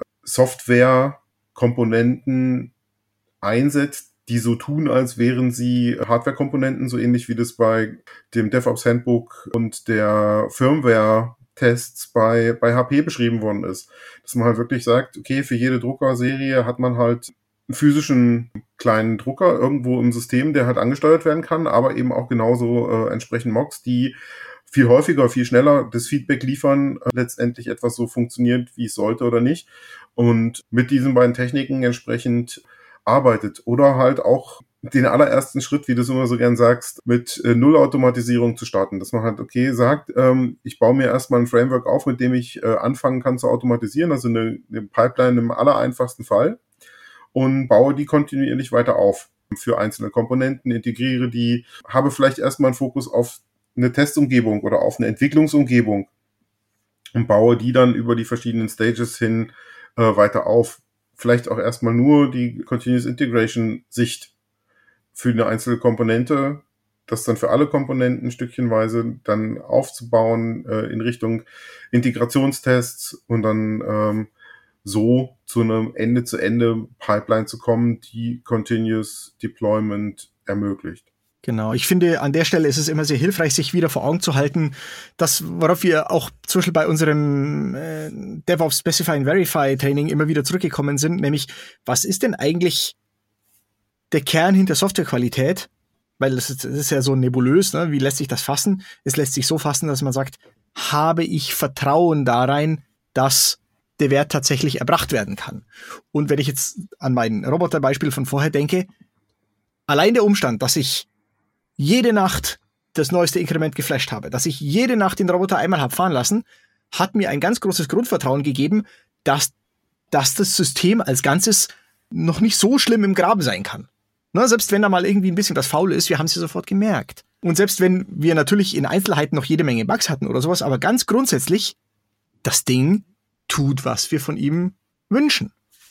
Software-Komponenten einsetzt, die so tun, als wären sie Hardware-Komponenten, so ähnlich wie das bei dem DevOps Handbook und der Firmware-Tests bei HP beschrieben worden ist. Dass man halt wirklich sagt, okay, für jede Druckerserie hat man halt einen physischen kleinen Drucker irgendwo im System, der halt angesteuert werden kann, aber eben auch genauso entsprechend Mocks, die viel häufiger, viel schneller das Feedback liefern, letztendlich etwas so funktioniert, wie es sollte oder nicht. Und mit diesen beiden Techniken entsprechend arbeitet. Oder halt auch den allerersten Schritt, wie du es immer so gern sagst, mit Nullautomatisierung zu starten. Dass man halt, okay, sagt, ich baue mir erstmal ein Framework auf, mit dem ich anfangen kann zu automatisieren, also eine Pipeline im allereinfachsten Fall, und baue die kontinuierlich weiter auf für einzelne Komponenten, integriere die, habe vielleicht erstmal einen Fokus auf eine Testumgebung oder auf eine Entwicklungsumgebung und baue die dann über die verschiedenen Stages hin weiter auf. Vielleicht auch erstmal nur die Continuous Integration Sicht für eine einzelne Komponente, das dann für alle Komponenten stückchenweise dann aufzubauen in Richtung Integrationstests und dann so zu einem Ende-zu-Ende-Pipeline zu kommen, die Continuous Deployment ermöglicht. Genau, ich finde, an der Stelle ist es immer sehr hilfreich, sich wieder vor Augen zu halten, das, worauf wir auch zum Beispiel bei unserem DevOps Specify and Verify Training immer wieder zurückgekommen sind, nämlich, was ist denn eigentlich der Kern hinter Softwarequalität? Weil das ist ja so nebulös, ne? Wie lässt sich das fassen? Es lässt sich so fassen, dass man sagt, habe ich Vertrauen darein, dass der Wert tatsächlich erbracht werden kann? Und wenn ich jetzt an mein Roboterbeispiel von vorher denke, allein der Umstand, dass ich jede Nacht das neueste Inkrement geflasht habe, dass ich jede Nacht den Roboter einmal habe fahren lassen, hat mir ein ganz großes Grundvertrauen gegeben, dass das System als Ganzes noch nicht so schlimm im Graben sein kann. Ne, selbst wenn da mal irgendwie ein bisschen was faul ist, wir haben es ja sofort gemerkt. Und selbst wenn wir natürlich in Einzelheiten noch jede Menge Bugs hatten oder sowas, aber ganz grundsätzlich, das Ding tut, was wir von ihm wünschen.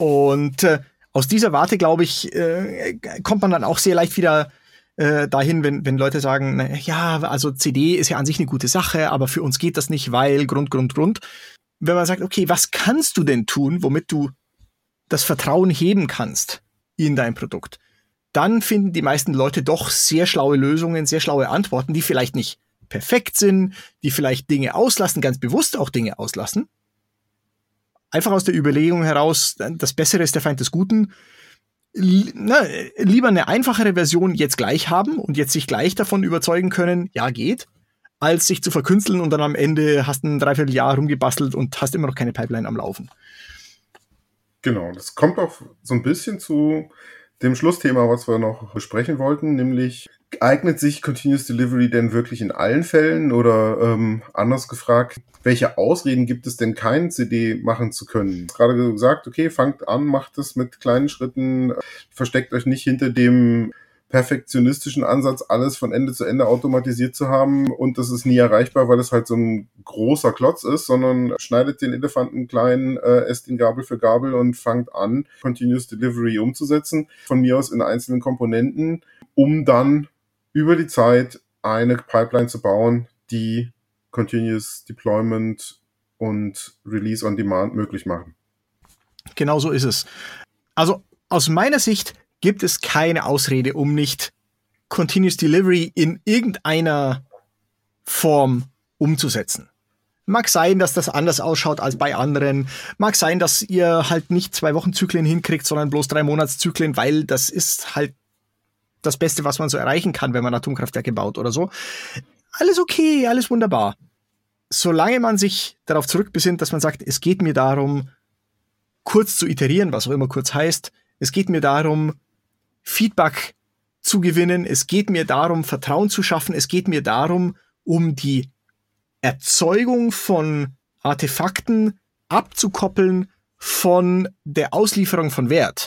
Und aus dieser Warte, glaube ich, kommt man dann auch sehr leicht wieder dahin, wenn Leute sagen, na, ja, also CD ist ja an sich eine gute Sache, aber für uns geht das nicht, weil Grund. Wenn man sagt, okay, was kannst du denn tun, womit du das Vertrauen heben kannst in dein Produkt? Dann finden die meisten Leute doch sehr schlaue Lösungen, sehr schlaue Antworten, die vielleicht nicht perfekt sind, die vielleicht Dinge auslassen, ganz bewusst auch Dinge auslassen. Einfach aus der Überlegung heraus, das Bessere ist der Feind des Guten. Lieber eine einfachere Version jetzt gleich haben und jetzt sich gleich davon überzeugen können, ja, geht, als sich zu verkünsteln und dann am Ende hast du ein Dreivierteljahr rumgebastelt und hast immer noch keine Pipeline am Laufen. Genau, das kommt auch so ein bisschen zu dem Schlussthema, was wir noch besprechen wollten, nämlich Eignet sich Continuous Delivery denn wirklich in allen Fällen? Oder anders gefragt, welche Ausreden gibt es denn, kein CD machen zu können? Gerade gesagt, okay, fangt an, macht es mit kleinen Schritten, versteckt euch nicht hinter dem perfektionistischen Ansatz, alles von Ende zu Ende automatisiert zu haben, und das ist nie erreichbar, weil es halt so ein großer Klotz ist, sondern schneidet den Elefanten klein, esst ihn Gabel für Gabel und fangt an, Continuous Delivery umzusetzen, von mir aus in einzelnen Komponenten, um dann über die Zeit eine Pipeline zu bauen, die Continuous Deployment und Release on Demand möglich machen. Genau so ist es. Also aus meiner Sicht gibt es keine Ausrede, um nicht Continuous Delivery in irgendeiner Form umzusetzen. Mag sein, dass das anders ausschaut als bei anderen. Mag sein, dass ihr halt nicht 2-Wochen-Zyklen hinkriegt, sondern bloß 3-Monats-Zyklen, weil das ist halt das Beste, was man so erreichen kann, wenn man Atomkraftwerke baut oder so. Alles okay, alles wunderbar. Solange man sich darauf zurückbesinnt, dass man sagt, es geht mir darum, kurz zu iterieren, was auch immer kurz heißt. Es geht mir darum, Feedback zu gewinnen. Es geht mir darum, Vertrauen zu schaffen. Es geht mir darum, um die Erzeugung von Artefakten abzukoppeln von der Auslieferung von Wert.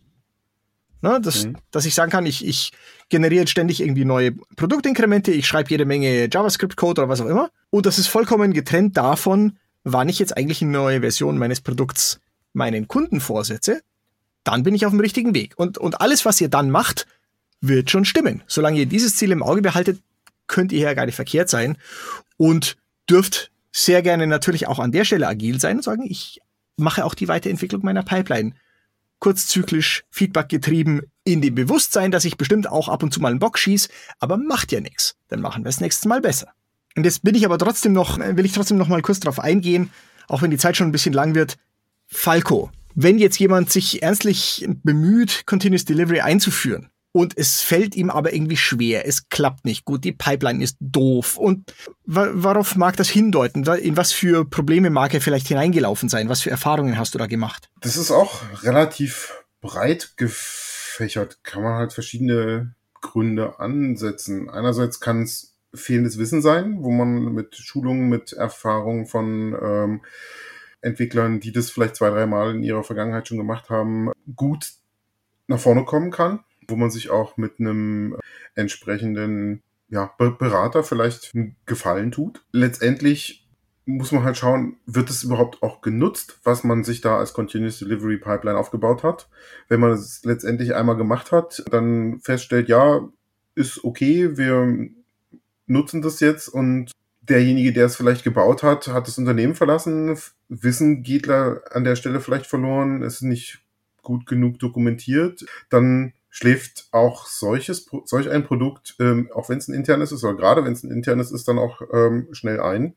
Ne, dass ich sagen kann, ich generiere jetzt ständig irgendwie neue Produktinkremente, ich schreibe jede Menge JavaScript-Code oder was auch immer. Und das ist vollkommen getrennt davon, wann ich jetzt eigentlich eine neue Version meines Produkts meinen Kunden vorsetze. Dann bin ich auf dem richtigen Weg. Und alles, was ihr dann macht, wird schon stimmen. Solange ihr dieses Ziel im Auge behaltet, könnt ihr ja gar nicht verkehrt sein und dürft sehr gerne natürlich auch an der Stelle agil sein und sagen, ich mache auch die Weiterentwicklung meiner Pipeline kurzzyklisch, Feedback getrieben, in dem Bewusstsein, dass ich bestimmt auch ab und zu mal einen Bock schieße, aber macht ja nichts. Dann machen wir es nächstes Mal besser. Und jetzt will ich trotzdem noch mal kurz drauf eingehen, auch wenn die Zeit schon ein bisschen lang wird. Falco, wenn jetzt jemand sich ernstlich bemüht, Continuous Delivery einzuführen und es fällt ihm aber irgendwie schwer, es klappt nicht gut, die Pipeline ist doof und worauf mag das hindeuten? In was für Probleme mag er vielleicht hineingelaufen sein? Was für Erfahrungen hast du da gemacht? Das ist auch relativ breit gefächert, kann man halt verschiedene Gründe ansetzen. Einerseits kann es fehlendes Wissen sein, wo man mit Schulungen, mit Erfahrungen von Entwicklern, die das vielleicht 2-3 Mal in ihrer Vergangenheit schon gemacht haben, gut nach vorne kommen kann, wo man sich auch mit einem entsprechenden Berater vielleicht einen Gefallen tut. Letztendlich muss man halt schauen, wird es überhaupt auch genutzt, was man sich da als Continuous Delivery Pipeline aufgebaut hat. Wenn man es letztendlich einmal gemacht hat, dann feststellt, ja, ist okay, wir nutzen das jetzt, und derjenige, der es vielleicht gebaut hat, hat das Unternehmen verlassen, Wissen geht da an der Stelle vielleicht verloren, ist nicht gut genug dokumentiert, dann schläft auch solch ein Produkt, auch wenn es ein internes ist, oder gerade wenn es ein internes ist, dann auch schnell ein.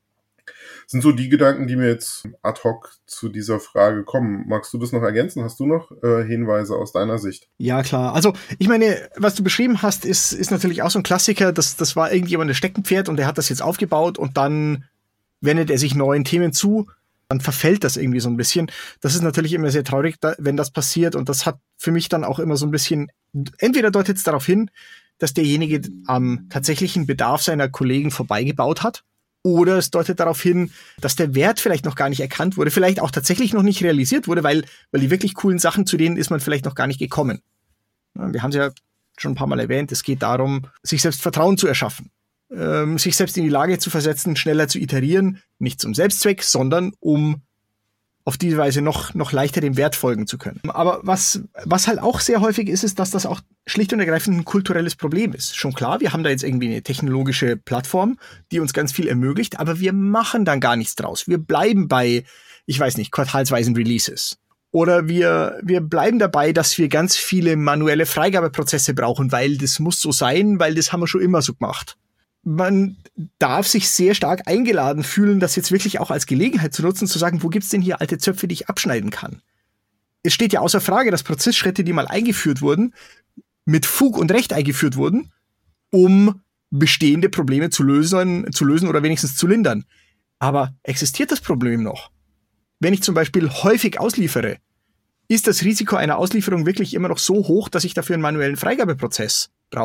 Das sind so die Gedanken, die mir jetzt ad hoc zu dieser Frage kommen. Magst du das noch ergänzen? Hast du noch Hinweise aus deiner Sicht? Ja, klar. Also ich meine, was du beschrieben hast, ist natürlich auch so ein Klassiker. Das war irgendjemand ein Steckenpferd und der hat das jetzt aufgebaut und dann wendet er sich neuen Themen zu. Dann verfällt das irgendwie so ein bisschen. Das ist natürlich immer sehr traurig, wenn das passiert. Und das hat für mich dann auch immer so ein bisschen, entweder deutet es darauf hin, dass derjenige am tatsächlichen Bedarf seiner Kollegen vorbeigebaut hat, oder es deutet darauf hin, dass der Wert vielleicht noch gar nicht erkannt wurde, vielleicht auch tatsächlich noch nicht realisiert wurde, weil die wirklich coolen Sachen, zu denen ist man vielleicht noch gar nicht gekommen. Wir haben es ja schon ein paar Mal erwähnt, es geht darum, sich selbst Vertrauen zu erschaffen, sich selbst in die Lage zu versetzen, schneller zu iterieren, nicht zum Selbstzweck, sondern um auf diese Weise noch leichter dem Wert folgen zu können. Aber was halt auch sehr häufig ist, dass das auch schlicht und ergreifend ein kulturelles Problem ist. Schon klar, wir haben da jetzt irgendwie eine technologische Plattform, die uns ganz viel ermöglicht, aber wir machen dann gar nichts draus. Wir bleiben bei, ich weiß nicht, quartalsweisen Releases. Oder wir bleiben dabei, dass wir ganz viele manuelle Freigabeprozesse brauchen, weil das muss so sein, weil das haben wir schon immer so gemacht. Man darf sich sehr stark eingeladen fühlen, das jetzt wirklich auch als Gelegenheit zu nutzen, zu sagen, wo gibt's denn hier alte Zöpfe, die ich abschneiden kann? Es steht ja außer Frage, dass Prozessschritte, die mal eingeführt wurden, mit Fug und Recht eingeführt wurden, um bestehende Probleme zu lösen oder wenigstens zu lindern. Aber existiert das Problem noch? Wenn ich zum Beispiel häufig ausliefere, ist das Risiko einer Auslieferung wirklich immer noch so hoch, dass ich dafür einen manuellen Freigabeprozess brauche?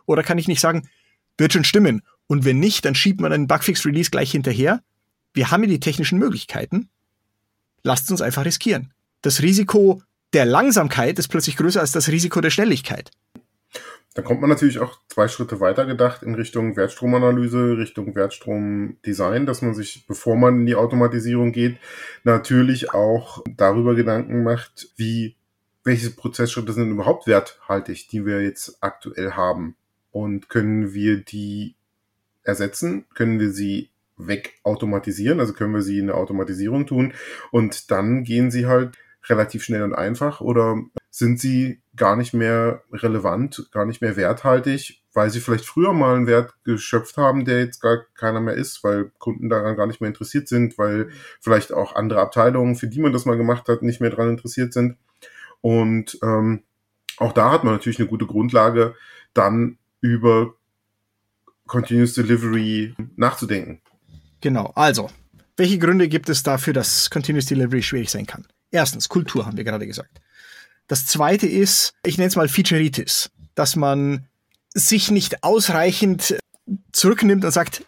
Oder kann ich nicht sagen, wird schon stimmen. Und wenn nicht, dann schiebt man einen Bugfix-Release gleich hinterher. Wir haben ja die technischen Möglichkeiten. Lasst uns einfach riskieren. Das Risiko der Langsamkeit ist plötzlich größer als das Risiko der Schnelligkeit. Da kommt man natürlich auch 2 Schritte weiter gedacht in Richtung Wertstromanalyse, Richtung Wertstromdesign, dass man sich, bevor man in die Automatisierung geht, natürlich auch darüber Gedanken macht, welche Prozessschritte sind überhaupt werthaltig, die wir jetzt aktuell haben. Und können wir die ersetzen? Können wir sie wegautomatisieren? Also können wir sie in eine Automatisierung tun? Und dann gehen sie halt relativ schnell und einfach, oder sind sie gar nicht mehr relevant, gar nicht mehr werthaltig, weil sie vielleicht früher mal einen Wert geschöpft haben, der jetzt gar keiner mehr ist, weil Kunden daran gar nicht mehr interessiert sind, weil vielleicht auch andere Abteilungen, für die man das mal gemacht hat, nicht mehr daran interessiert sind. Und auch da hat man natürlich eine gute Grundlage, dann über Continuous Delivery nachzudenken. Genau, also, welche Gründe gibt es dafür, dass Continuous Delivery schwierig sein kann? Erstens, Kultur, haben wir gerade gesagt. Das zweite ist, ich nenne es mal Featureitis, dass man sich nicht ausreichend zurücknimmt und sagt,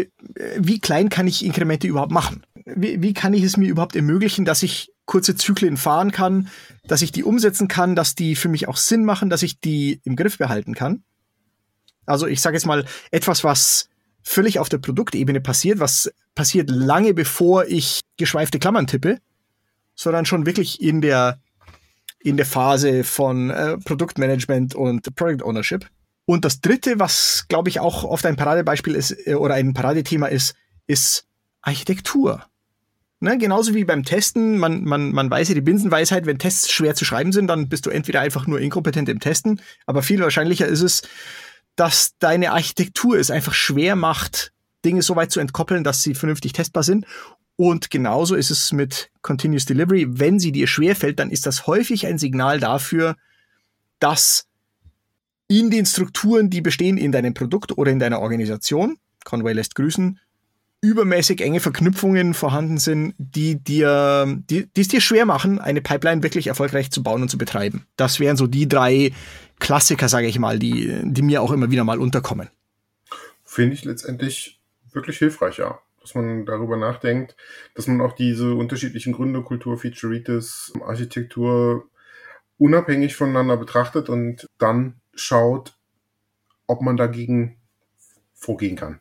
wie klein kann ich Inkremente überhaupt machen? Wie kann ich es mir überhaupt ermöglichen, dass ich kurze Zyklen fahren kann, dass ich die umsetzen kann, dass die für mich auch Sinn machen, dass ich die im Griff behalten kann? Also ich sage jetzt mal etwas, was völlig auf der Produktebene passiert, was passiert lange bevor ich geschweifte Klammern tippe, sondern schon wirklich in der Phase von Produktmanagement und Product Ownership. Und das dritte, was, glaube ich, auch oft ein Paradebeispiel ist oder ein Paradethema ist Architektur. Ne? Genauso wie beim Testen, man weiß ja die Binsenweisheit, wenn Tests schwer zu schreiben sind, dann bist du entweder einfach nur inkompetent im Testen, aber viel wahrscheinlicher ist es, dass deine Architektur es einfach schwer macht, Dinge so weit zu entkoppeln, dass sie vernünftig testbar sind. Und genauso ist es mit Continuous Delivery. Wenn sie dir schwerfällt, dann ist das häufig ein Signal dafür, dass in den Strukturen, die bestehen in deinem Produkt oder in deiner Organisation, Conway lässt grüßen, übermäßig enge Verknüpfungen vorhanden sind, die es dir schwer machen, eine Pipeline wirklich erfolgreich zu bauen und zu betreiben. Das wären so die 3 Klassiker, sage ich mal, die mir auch immer wieder mal unterkommen. Finde ich letztendlich wirklich hilfreich, ja. Dass man darüber nachdenkt, dass man auch diese unterschiedlichen Gründe, Kultur, Featureitis, Architektur unabhängig voneinander betrachtet und dann schaut, ob man dagegen vorgehen kann.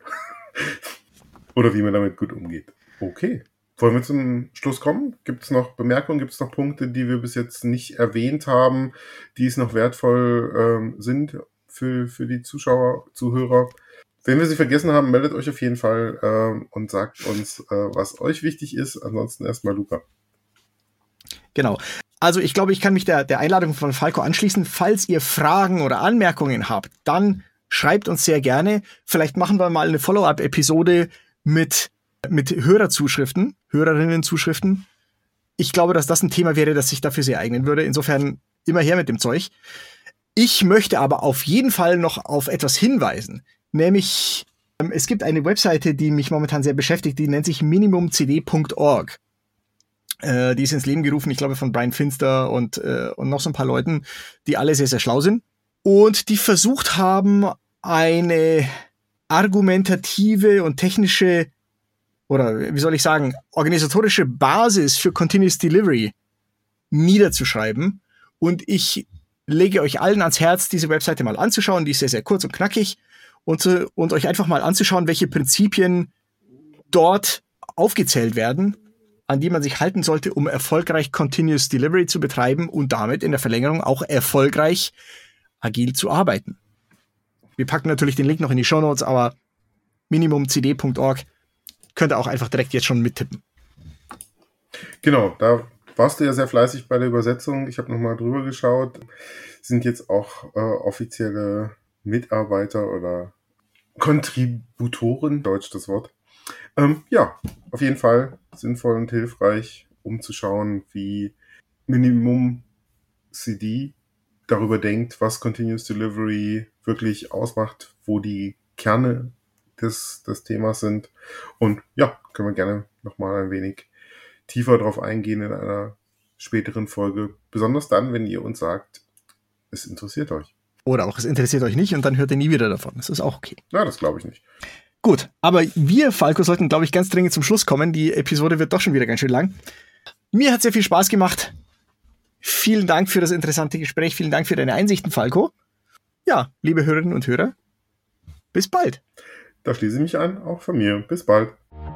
Oder wie man damit gut umgeht. Okay. Wollen wir zum Schluss kommen? Gibt es noch Bemerkungen, gibt es noch Punkte, die wir bis jetzt nicht erwähnt haben, die es noch wertvoll sind für die Zuschauer, Zuhörer? Wenn wir sie vergessen haben, meldet euch auf jeden Fall und sagt uns, was euch wichtig ist. Ansonsten erstmal Luca. Genau. Also ich glaube, ich kann mich der Einladung von Falco anschließen. Falls ihr Fragen oder Anmerkungen habt, dann schreibt uns sehr gerne. Vielleicht machen wir mal eine Follow-up-Episode mit Hörerinnen-Zuschriften. Ich glaube, dass das ein Thema wäre, das sich dafür sehr eignen würde. Insofern immer her mit dem Zeug. Ich möchte aber auf jeden Fall noch auf etwas hinweisen. Nämlich, es gibt eine Webseite, die mich momentan sehr beschäftigt, die nennt sich minimumcd.org. Die ist ins Leben gerufen, ich glaube, von Brian Finster und noch so ein paar Leuten, die alle sehr, sehr schlau sind. Und die versucht haben, eine argumentative und technische oder, wie soll ich sagen, organisatorische Basis für Continuous Delivery niederzuschreiben. Und ich lege euch allen ans Herz, diese Webseite mal anzuschauen. Die ist sehr, sehr kurz und knackig. Und euch einfach mal anzuschauen, welche Prinzipien dort aufgezählt werden, an die man sich halten sollte, um erfolgreich Continuous Delivery zu betreiben und damit in der Verlängerung auch erfolgreich agil zu arbeiten. Wir packen natürlich den Link noch in die Shownotes, aber minimumcd.org könnt ihr auch einfach direkt jetzt schon mittippen. Genau, da warst du ja sehr fleißig bei der Übersetzung. Ich habe nochmal drüber geschaut. Sind jetzt auch offizielle Mitarbeiter oder Kontributoren, Deutsch das Wort. Ja, auf jeden Fall sinnvoll und hilfreich, um zu schauen, wie Minimum CD darüber denkt, was Continuous Delivery wirklich ausmacht, wo die Kerne des Themas sind. Und ja, können wir gerne nochmal ein wenig tiefer drauf eingehen in einer späteren Folge. Besonders dann, wenn ihr uns sagt, es interessiert euch. Oder auch es interessiert euch nicht und dann hört ihr nie wieder davon. Das ist auch okay. Ja, das glaube ich nicht. Gut, aber wir, Falco, sollten, glaube ich, ganz dringend zum Schluss kommen. Die Episode wird doch schon wieder ganz schön lang. Mir hat sehr viel Spaß gemacht. Vielen Dank für das interessante Gespräch. Vielen Dank für deine Einsichten, Falco. Ja, liebe Hörerinnen und Hörer, bis bald. Da schließe ich mich an, auch von mir. Bis bald.